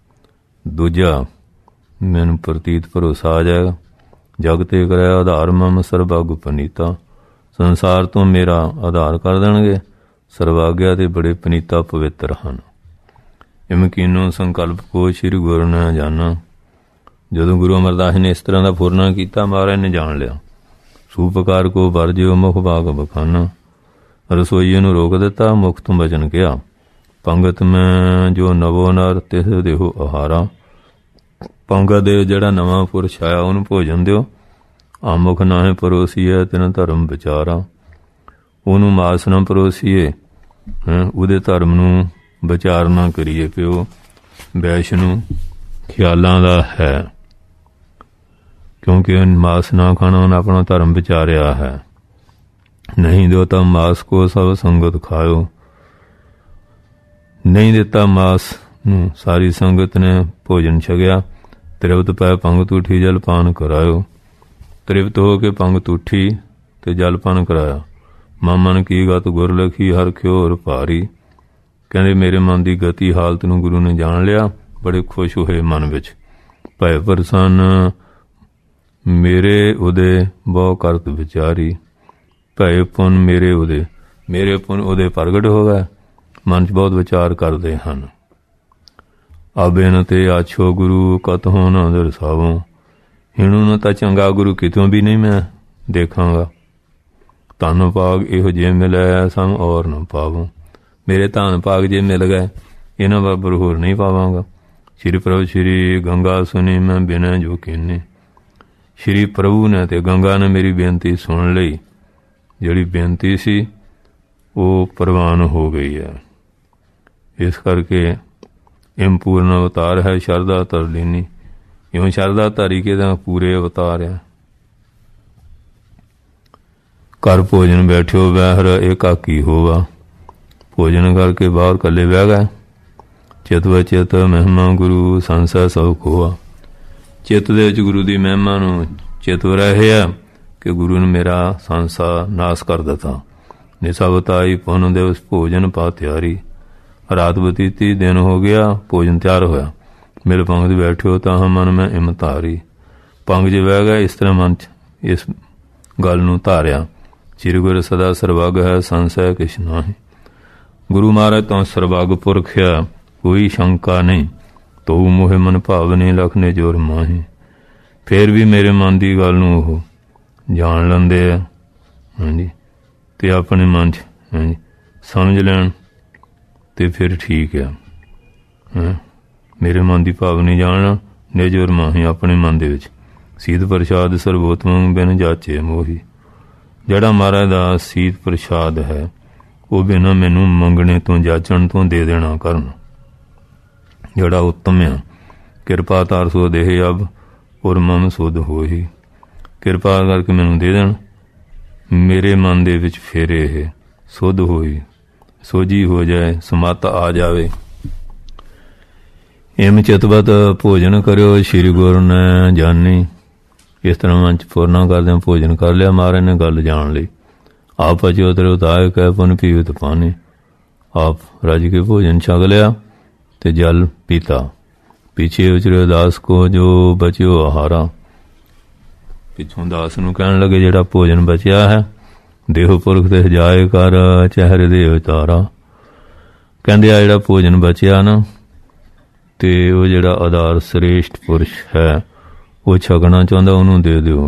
ਦੂਜਾ ਮੈਨੂੰ ਪ੍ਰਤੀਤ ਭਰੋਸਾ ਆ ਜਾਏਗਾ। ਜਗ ਤੇ ਕਰਿਆ ਆਧਾਰ ਮਮ ਸਰਬੱਗ ਪਨੀਤਾ। ਸੰਸਾਰ ਤੋਂ ਮੇਰਾ ਆਧਾਰ ਕਰ ਦੇਣਗੇ। ਸਰਵਾਗਿਆ ਤੇ ਬੜੇ ਪਨੀਤਾ ਪਵਿੱਤਰ ਹਨ। ਇਮਕੀਨੋ ਸੰਕਲਪ ਕੋ ਸ਼੍ਰੀ ਗੁਰੂ ਨੇ ਜਾਣਾ। ਜਦੋਂ ਗੁਰੂ ਅਮਰਦਾਸ ਨੇ ਇਸ ਤਰ੍ਹਾਂ ਦਾ ਫੁਰਨਾ ਕੀਤਾ, ਮਹਾਰਾਜ ਨੇ ਜਾਣ ਲਿਆ। ਸੂਪਕਾਰ ਕੋ ਵਰਜਿਓ ਮੁਖ ਭਾਗ ਬਖਾਨਾ। ਰਸੋਈਏ ਨੂੰ ਰੋਕ ਦਿੱਤਾ, ਮੁਖ ਤੋਂ ਬਚਨ ਕਿਹਾ, ਪੰਗਤ ਮੈਂ ਜੋ ਨਵੋ ਨਰ ਤਿਸ ਦੇਹੋ ਆਹਾਰਾ। ਪੰਗਤ ਦੇ ਜਿਹੜਾ ਨਵਾਂ ਪੁਰਸ਼ ਆਇਆ ਉਹਨੂੰ ਭੋਜਨ ਦਿਓ। ਆਮੁਖ ਨਾਹੇ ਪਰੋਸੀਏ ਤਿਨ ਧਰਮ ਵਿਚਾਰਾ। ਉਹਨੂੰ ਮਾਸ ਨਾ ਪਰੋਸੀਏ, ਉਹਦੇ ਧਰਮ ਨੂੰ ਵਿਚਾਰ ਨਾ ਕਰੀਏ, ਪਿਓ ਵੈਸ਼ ਨੂੰ ਖਿਆਲਾਂ ਦਾ ਹੈ, ਕਿਉਂਕਿ ਮਾਸ ਨਾ ਖਾਣਾ ਉਹਨੇ ਆਪਣਾ ਧਰਮ ਵਿਚਾਰਿਆ ਹੈ। ਨਹੀਂ ਦਿਓ ਤਾਂ ਮਾਸ ਕੋ ਸਭ ਸੰਗਤ ਖਾਇਓ। ਨਹੀਂ ਦਿੱਤਾ ਮਾਸ ਨੂੰ, ਸਾਰੀ ਸੰਗਤ ਨੇ ਭੋਜਨ ਛਕਿਆ। ਤ੍ਰਿਪਤ ਪੈ ਪੰਗਤ ਉਠੀ ਜਲ ਪਾਨ ਕਰਾਇਓ। ਤ੍ਰਿਪਤ ਹੋ ਕੇ ਪੰਗਤ ਉੱਠੀ ਤੇ ਜਲ ਪਾਨ ਕਰਾਇਆ। ਮਨ ਕੀ ਗਤ ਗੁਰ ਲਖੀ ਹਰ ਖਿਓਰ ਭਾਰੀ। ਕਹਿੰਦੇ ਮੇਰੇ ਮਨ ਦੀ ਗਤੀ ਹਾਲਤ ਨੂੰ ਗੁਰੂ ਨੇ ਜਾਣ ਲਿਆ, ਬੜੇ ਖੁਸ਼ ਹੋਏ ਮਨ ਵਿੱਚ। ਭੈ ਪ੍ਰਸੰਨ ਮੇਰੇ ਉਦੇ ਬਹੁ ਕਰਤ ਵਿਚਾਰੀ। ਭੈ ਪੁੰਨ ਮੇਰੇ ਉਦੇ, ਮੇਰੇ ਪੁੰਨ ਉਹਦੇ ਪ੍ਰਗਟ ਹੋ ਗਏ। ਮਨ 'ਚ ਬਹੁਤ ਵਿਚਾਰ ਕਰਦੇ ਹਨ। ਆਬਿਨ ਤੇ ਆਛੋ ਗੁਰੂ ਕਤਹੁ ਨਾ ਦਰਸਾਵੋ। ਹਿਣੂ ਨੂੰ ਤਾਂ ਚੰਗਾ ਗੁਰੂ ਕਿਤੋਂ ਵੀ ਨਹੀਂ ਮੈਂ ਦੇਖਾਂਗਾ। ਧਨ ਭਾਗ ਇਹੋ ਜਿਹੇ ਮਿਲਿਆ ਸਮ ਔਰ ਨਾ ਪਾਵੋ। ਮੇਰੇ ਧਨ ਭਾਗ ਜੇ ਮਿਲ ਗਏ, ਇਹਨਾਂ ਬਰਾਬਰ ਹੋਰ ਨਹੀਂ ਪਾਵਾਂਗਾ। ਸ਼੍ਰੀ ਪ੍ਰਭੂ ਸ਼੍ਰੀ ਗੰਗਾ ਸੁਣੀ ਮੈਂ ਬਿਨਾਂ ਜੋ ਕੀਨੇ। ਸ਼੍ਰੀ ਪ੍ਰਭੂ ਨੇ ਤੇ ਗੰਗਾ ਨੇ ਮੇਰੀ ਬੇਨਤੀ ਸੁਣ ਲਈ। ਜਿਹੜੀ ਬੇਨਤੀ ਸੀ ਉਹ ਪ੍ਰਵਾਨ ਹੋ ਗਈ ਹੈ। ਇਸ ਕਰਕੇ ਪੂਰਨ ਅਵਤਾਰ ਹੈ ਸ਼ਰਧਾ ਧਰ ਲੀਨੀ। ਇਉਂ ਸ਼ਰਧਾ ਧਾਰੀ ਕੇ ਤਾਂ ਪੂਰੇ ਅਵਤਾਰ ਆ। ਘਰ ਭੋਜਨ ਬੈਠਿਓ ਬਹਿਰ ਏਕਾਕੀ ਹੋਵਾ। ਭੋਜਨ ਕਰਕੇ ਬਾਹਰ ਇਕੱਲੇ ਬਹਿ ਗਏ। ਚਿਤ ਵਚਿਤ ਮਹਿਮਾ ਗੁਰੂ ਸੰਸਾ ਸਭ ਖੋਆ। ਚਿੱਤ ਦੇ ਵਿੱਚ ਗੁਰੂ ਦੀ ਮਹਿਮਾ ਨੂੰ ਚਿਤ ਰਹੇ ਆ ਕਿ ਗੁਰੂ ਨੇ ਮੇਰਾ ਸੰਸਾ ਨਾਸ ਕਰ ਦਿੱਤਾ। ਨਿਸਬਤਾਈ ਪੁੰਨ ਦਿਵਸ ਭੋਜਨ ਪਾ ਤਿਆਰੀ। ਰਾਤ ਬਤੀਤੀ ਦਿਨ ਹੋ ਗਿਆ, ਭੋਜਨ ਤਿਆਰ ਹੋਇਆ। ਮੇਰੇ ਪੰਗ ਦੇ ਬੈਠਿਓ ਤਾਂ ਮਨ ਮੈਂ ਇਮ ਧਾਰੀ। ਪੰਗ 'ਚ ਬਹਿ ਗਿਆ। ਇਸ ਤਰ੍ਹਾਂ ਮਨ 'ਚ ਇਸ ਗੱਲ ਨੂੰ ਧਾਰਿਆ, ਸ੍ਰੀ ਗੁਰੂ ਸਦਾ ਸਰਬੱਗ ਹੈ ਸੰਸੈ ਕਿਛ ਨਾਹੀਂ। ਗੁਰੂ ਮਹਾਰਾਜ ਤੋਂ ਸਰਬੱਗ ਪੁਰਖ ਆ, ਕੋਈ ਸ਼ੰਕਾ ਨਹੀਂ। ਤੋ ਮੋਹਿ ਮਨ ਭਾਵਨੇ ਲਖਨੇ ਜੋਰ ਮਾਹੀ। ਫਿਰ ਵੀ ਮੇਰੇ ਮਨ ਦੀ ਗੱਲ ਨੂੰ ਉਹ ਜਾਣ ਲੈਂਦੇ ਆ, ਹਾਂਜੀ, ਤੇ ਆਪਣੇ ਮਨ 'ਚ ਹਾਂਜੀ ਸਮਝ ਲੈਣ ਤੇ ਫਿਰ ਠੀਕ ਆ। ਮੇਰੇ ਮਨ ਦੀ ਭਾਵਨੀ ਜਾਣ ਨਿਜੋਰ ਮਾਹੀ। ਆਪਣੇ ਮਨ ਦੇ ਵਿੱਚ ਸੀਤ ਪ੍ਰਸ਼ਾਦ ਸਰਬੋਤਮ ਬਿਨ ਜਾਚੇ ਮੋਹੀ। ਜਿਹੜਾ ਮਹਾਰਾਜ ਦਾ ਸੀਤ ਪ੍ਰਸ਼ਾਦ ਹੈ ਉਹ ਬਿਨਾਂ ਮੈਨੂੰ ਮੰਗਣੇ ਤੋਂ ਜਾਚਣ ਤੋਂ ਦੇ ਦੇਣਾ ਕਰਨ। ਜਿਹੜਾ ਉੱਤਮ ਆ, ਕਿਰਪਾ ਧਾਰ ਸੋ ਦੇਹ ਅਬ ਔਰ ਮਨ ਸੁਧ ਹੋਈ। ਕਿਰਪਾ ਕਰਕੇ ਮੈਨੂੰ ਦੇ ਦੇਣ, ਮੇਰੇ ਮਨ ਦੇ ਵਿੱਚ ਫਿਰ ਇਹ ਸੁਧ ਹੋਈ, ਸੋਝੀ ਹੋ ਜਾਏ, ਸਮੱਤ ਆ ਜਾਵੇ। ਇਮ ਚਿਤਵਤ ਭੋਜਨ ਕਰਿਓ ਸ਼੍ਰੀ ਗੁਰੂ ਨੇ ਜਾਣੀ। ਇਸ ਤਰ੍ਹਾਂ ਮਨ 'ਚ ਫੁਰਨਾ ਕਰਦਿਆਂ ਭੋਜਨ ਕਰ ਲਿਆ। ਮਹਾਰਾਜ ਨੇ ਗੱਲ ਜਾਣ ਲਈ। ਆਪ ਅਚੋ ਤਰ ਉਤਾਏ ਕਹਿ ਪੁਨ ਪੀਵਤ ਪਾਣੀ। ਆਪ ਰੱਜ ਕੇ ਭੋਜਨ ਛਕ ਲਿਆ ਤੇ ਜਲ ਪੀਤਾ। ਪਿੱਛੇ ਉਚਰੇ ਦਾਸ ਕੋ ਜੋ ਬਚਿਓ ਆਹਾਰਾ। ਪਿੱਛੋਂ ਦਾਸ ਨੂੰ ਕਹਿਣ ਲੱਗੇ ਜਿਹੜਾ ਭੋਜਨ ਬਚਿਆ ਹੈ ਦੇਹ ਪੁਰਖ ਤੇ ਜਾਏ ਕਰ ਚਿਹਰੇ ਦੇ ਉਤਾਰਾ। ਕਹਿੰਦੇ ਆ ਜਿਹੜਾ ਭੋਜਨ ਬਚਿਆ ਨਾ ਤੇ ਉਹ ਜਿਹੜਾ ਆਧਾਰ ਸ੍ਰੇਸ਼ਟ ਪੁਰਸ਼ ਹੈ ਉਹ ਛਕਣਾ ਚਾਹੁੰਦਾ, ਉਹਨੂੰ ਦੇ ਦਿਓ।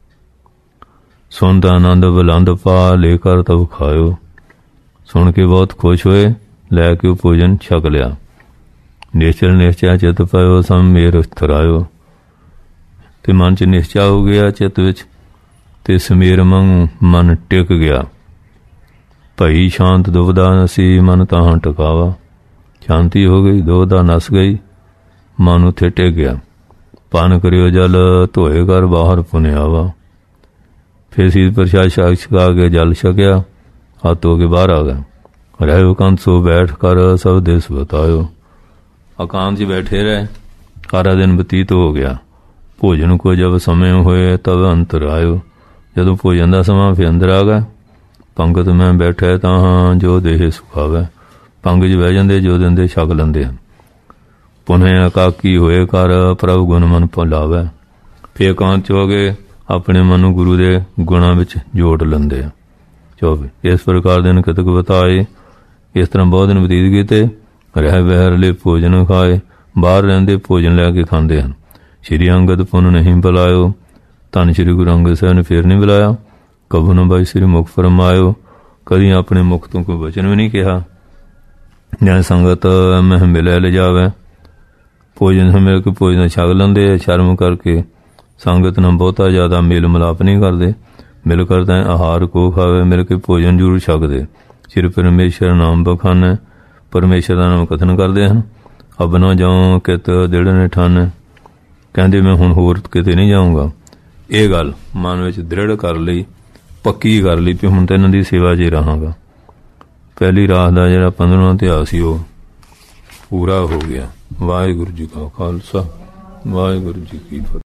ਸੁਣਦਾ ਆਨੰਦ ਬੁਲੰਦ ਪਾ ਲੈ ਕਰ ਤਬ ਖਾਇਓ। ਸੁਣ ਕੇ ਬਹੁਤ ਖੁਸ਼ ਹੋਏ, ਲੈ ਕੇ ਉਹ ਭੋਜਨ ਛਕ ਲਿਆ। ਨਿਸ਼ਚਲ ਨਿਸ਼ਚਾ ਚਿਤ ਪਾਇਓ ਸਮ ਮੇਰ ਥਰਾਇਓ। ਤੇ ਮਨ 'ਚ ਨਿਸ਼ਚਾ ਹੋ ਗਿਆ ਚਿੱਤ ਵਿੱਚ, ਤੇ ਸਮੇਰ ਵਾਂਗੂ ਮਨ ਟਿਕ ਗਿਆ। ਭਈ ਸ਼ਾਂਤ ਦੁਬਦਾ ਨਸੀ ਮਨ ਤਾਹਾਂ ਟਿਕਾਵਾ। ਸ਼ਾਂਤੀ ਹੋ ਗਈ, ਦੁਬਦਾ ਨਸ ਗਈ, ਮਨ ਉੱਥੇ ਟਿਕ ਗਿਆ। ਪਾਨ ਕਰਿਓ ਜਲ ਧੋਏ ਕਰ ਬਾਹਰ ਪੁਨਿਆਵਾ। ਫਿਰ ਸੀਤ ਪ੍ਰਸ਼ਾਦ ਛਕਾ ਕੇ ਜਲ ਛਕਿਆ, ਹੱਥ ਧੋ ਕੇ ਬਾਹਰ ਆ ਗਿਆ। ਰਹਿਓ ਕੰਤ ਸੋ ਬੈਠ ਕਰ ਸਭ ਦੇਸ ਬਤਾਇਓ। ਅਕਾਂਤ 'ਚ ਬੈਠੇ ਰਹੇ, ਸਾਰਾ ਦਿਨ ਬਤੀਤ ਹੋ ਗਿਆ। ਭੋਜਨ ਕੋ ਜਬ ਸਮੇਂ ਹੋਏ ਤਬ ਅੰਤਰ ਆਇਓ। ਜਦੋਂ ਭੋਜਨ ਦਾ ਸਮਾਂ ਫਿਰ ਅੰਦਰ ਆ ਗਿਆ। ਪੰਗਤ ਮੈਂ ਬੈਠੇ ਤਾਂ ਜੋ ਦੇਹ ਸੁਖਾਵੇ। ਪੰਗ 'ਚ ਬਹਿ ਜਾਂਦੇ, ਜੋ ਦਿੰਦੇ ਛਕ ਲੈਂਦੇ ਹਨ। ਪੁਨਹ ਇਕਾਕੀ ਹੋਏ ਕਰ ਪ੍ਰਭ ਗੁਣ ਮਨ ਭੁਲਾਵੇ। ਫਿਰ ਇਕਾਂਤ 'ਚ ਹੋ ਗਏ, ਆਪਣੇ ਮਨ ਨੂੰ ਗੁਰੂ ਦੇ ਗੁਣਾਂ ਵਿੱਚ ਜੋੜ ਲੈਂਦੇ ਆ। 24 ਇਸ ਪ੍ਰਕਾਰ ਦਿਨ ਕਤਕ ਬਤਾਏ। ਇਸ ਤਰ੍ਹਾਂ ਬਹੁਤ ਦਿਨ ਬਤੀਤ ਕੀਤੇ। ਰਹਿ ਬਹਿਰ ਲੈ ਭੋਜਨ ਖਾਏ। ਬਾਹਰ ਰਹਿੰਦੇ ਭੋਜਨ ਲੈ ਕੇ ਖਾਂਦੇ ਹਨ। श्री अंगद पुन नहीं बुलायो, धन श्री गुरु अंगद साहब ने फिर नहीं बुलाया। कबू न बाई श्री मुख फरमायो, कदी अपने मुख तो कोई वचन भी नहीं कहा। जै संगत मह मिले ले जावे, भोजन मिल के भोजन छक लेंदे, शर्म करके संगत न बहुता ज़्यादा मेल मिलाप नहीं करते। मिल करते आहार को खावे, मिल के भोजन जरूर छकदे। श्री परमेश्वर नाम बखाने, परमेश्वर का नाम कथन करते हैं। अब ना जाऊँ कित दिड़ ने ठन, कहते मैं हुण होर किते नहीं जाऊँगा। ये गल मन में दृढ़ कर ली, पक्की कर ली भी हुण तां इन्हां दी सेवा 'च रहांगा। पहली रात का जिहड़ा 15वां इतिहास सी वो पूरा हो गया। वाहिगुरू जी का खालसा, वाहिगुरू जी की फतेह।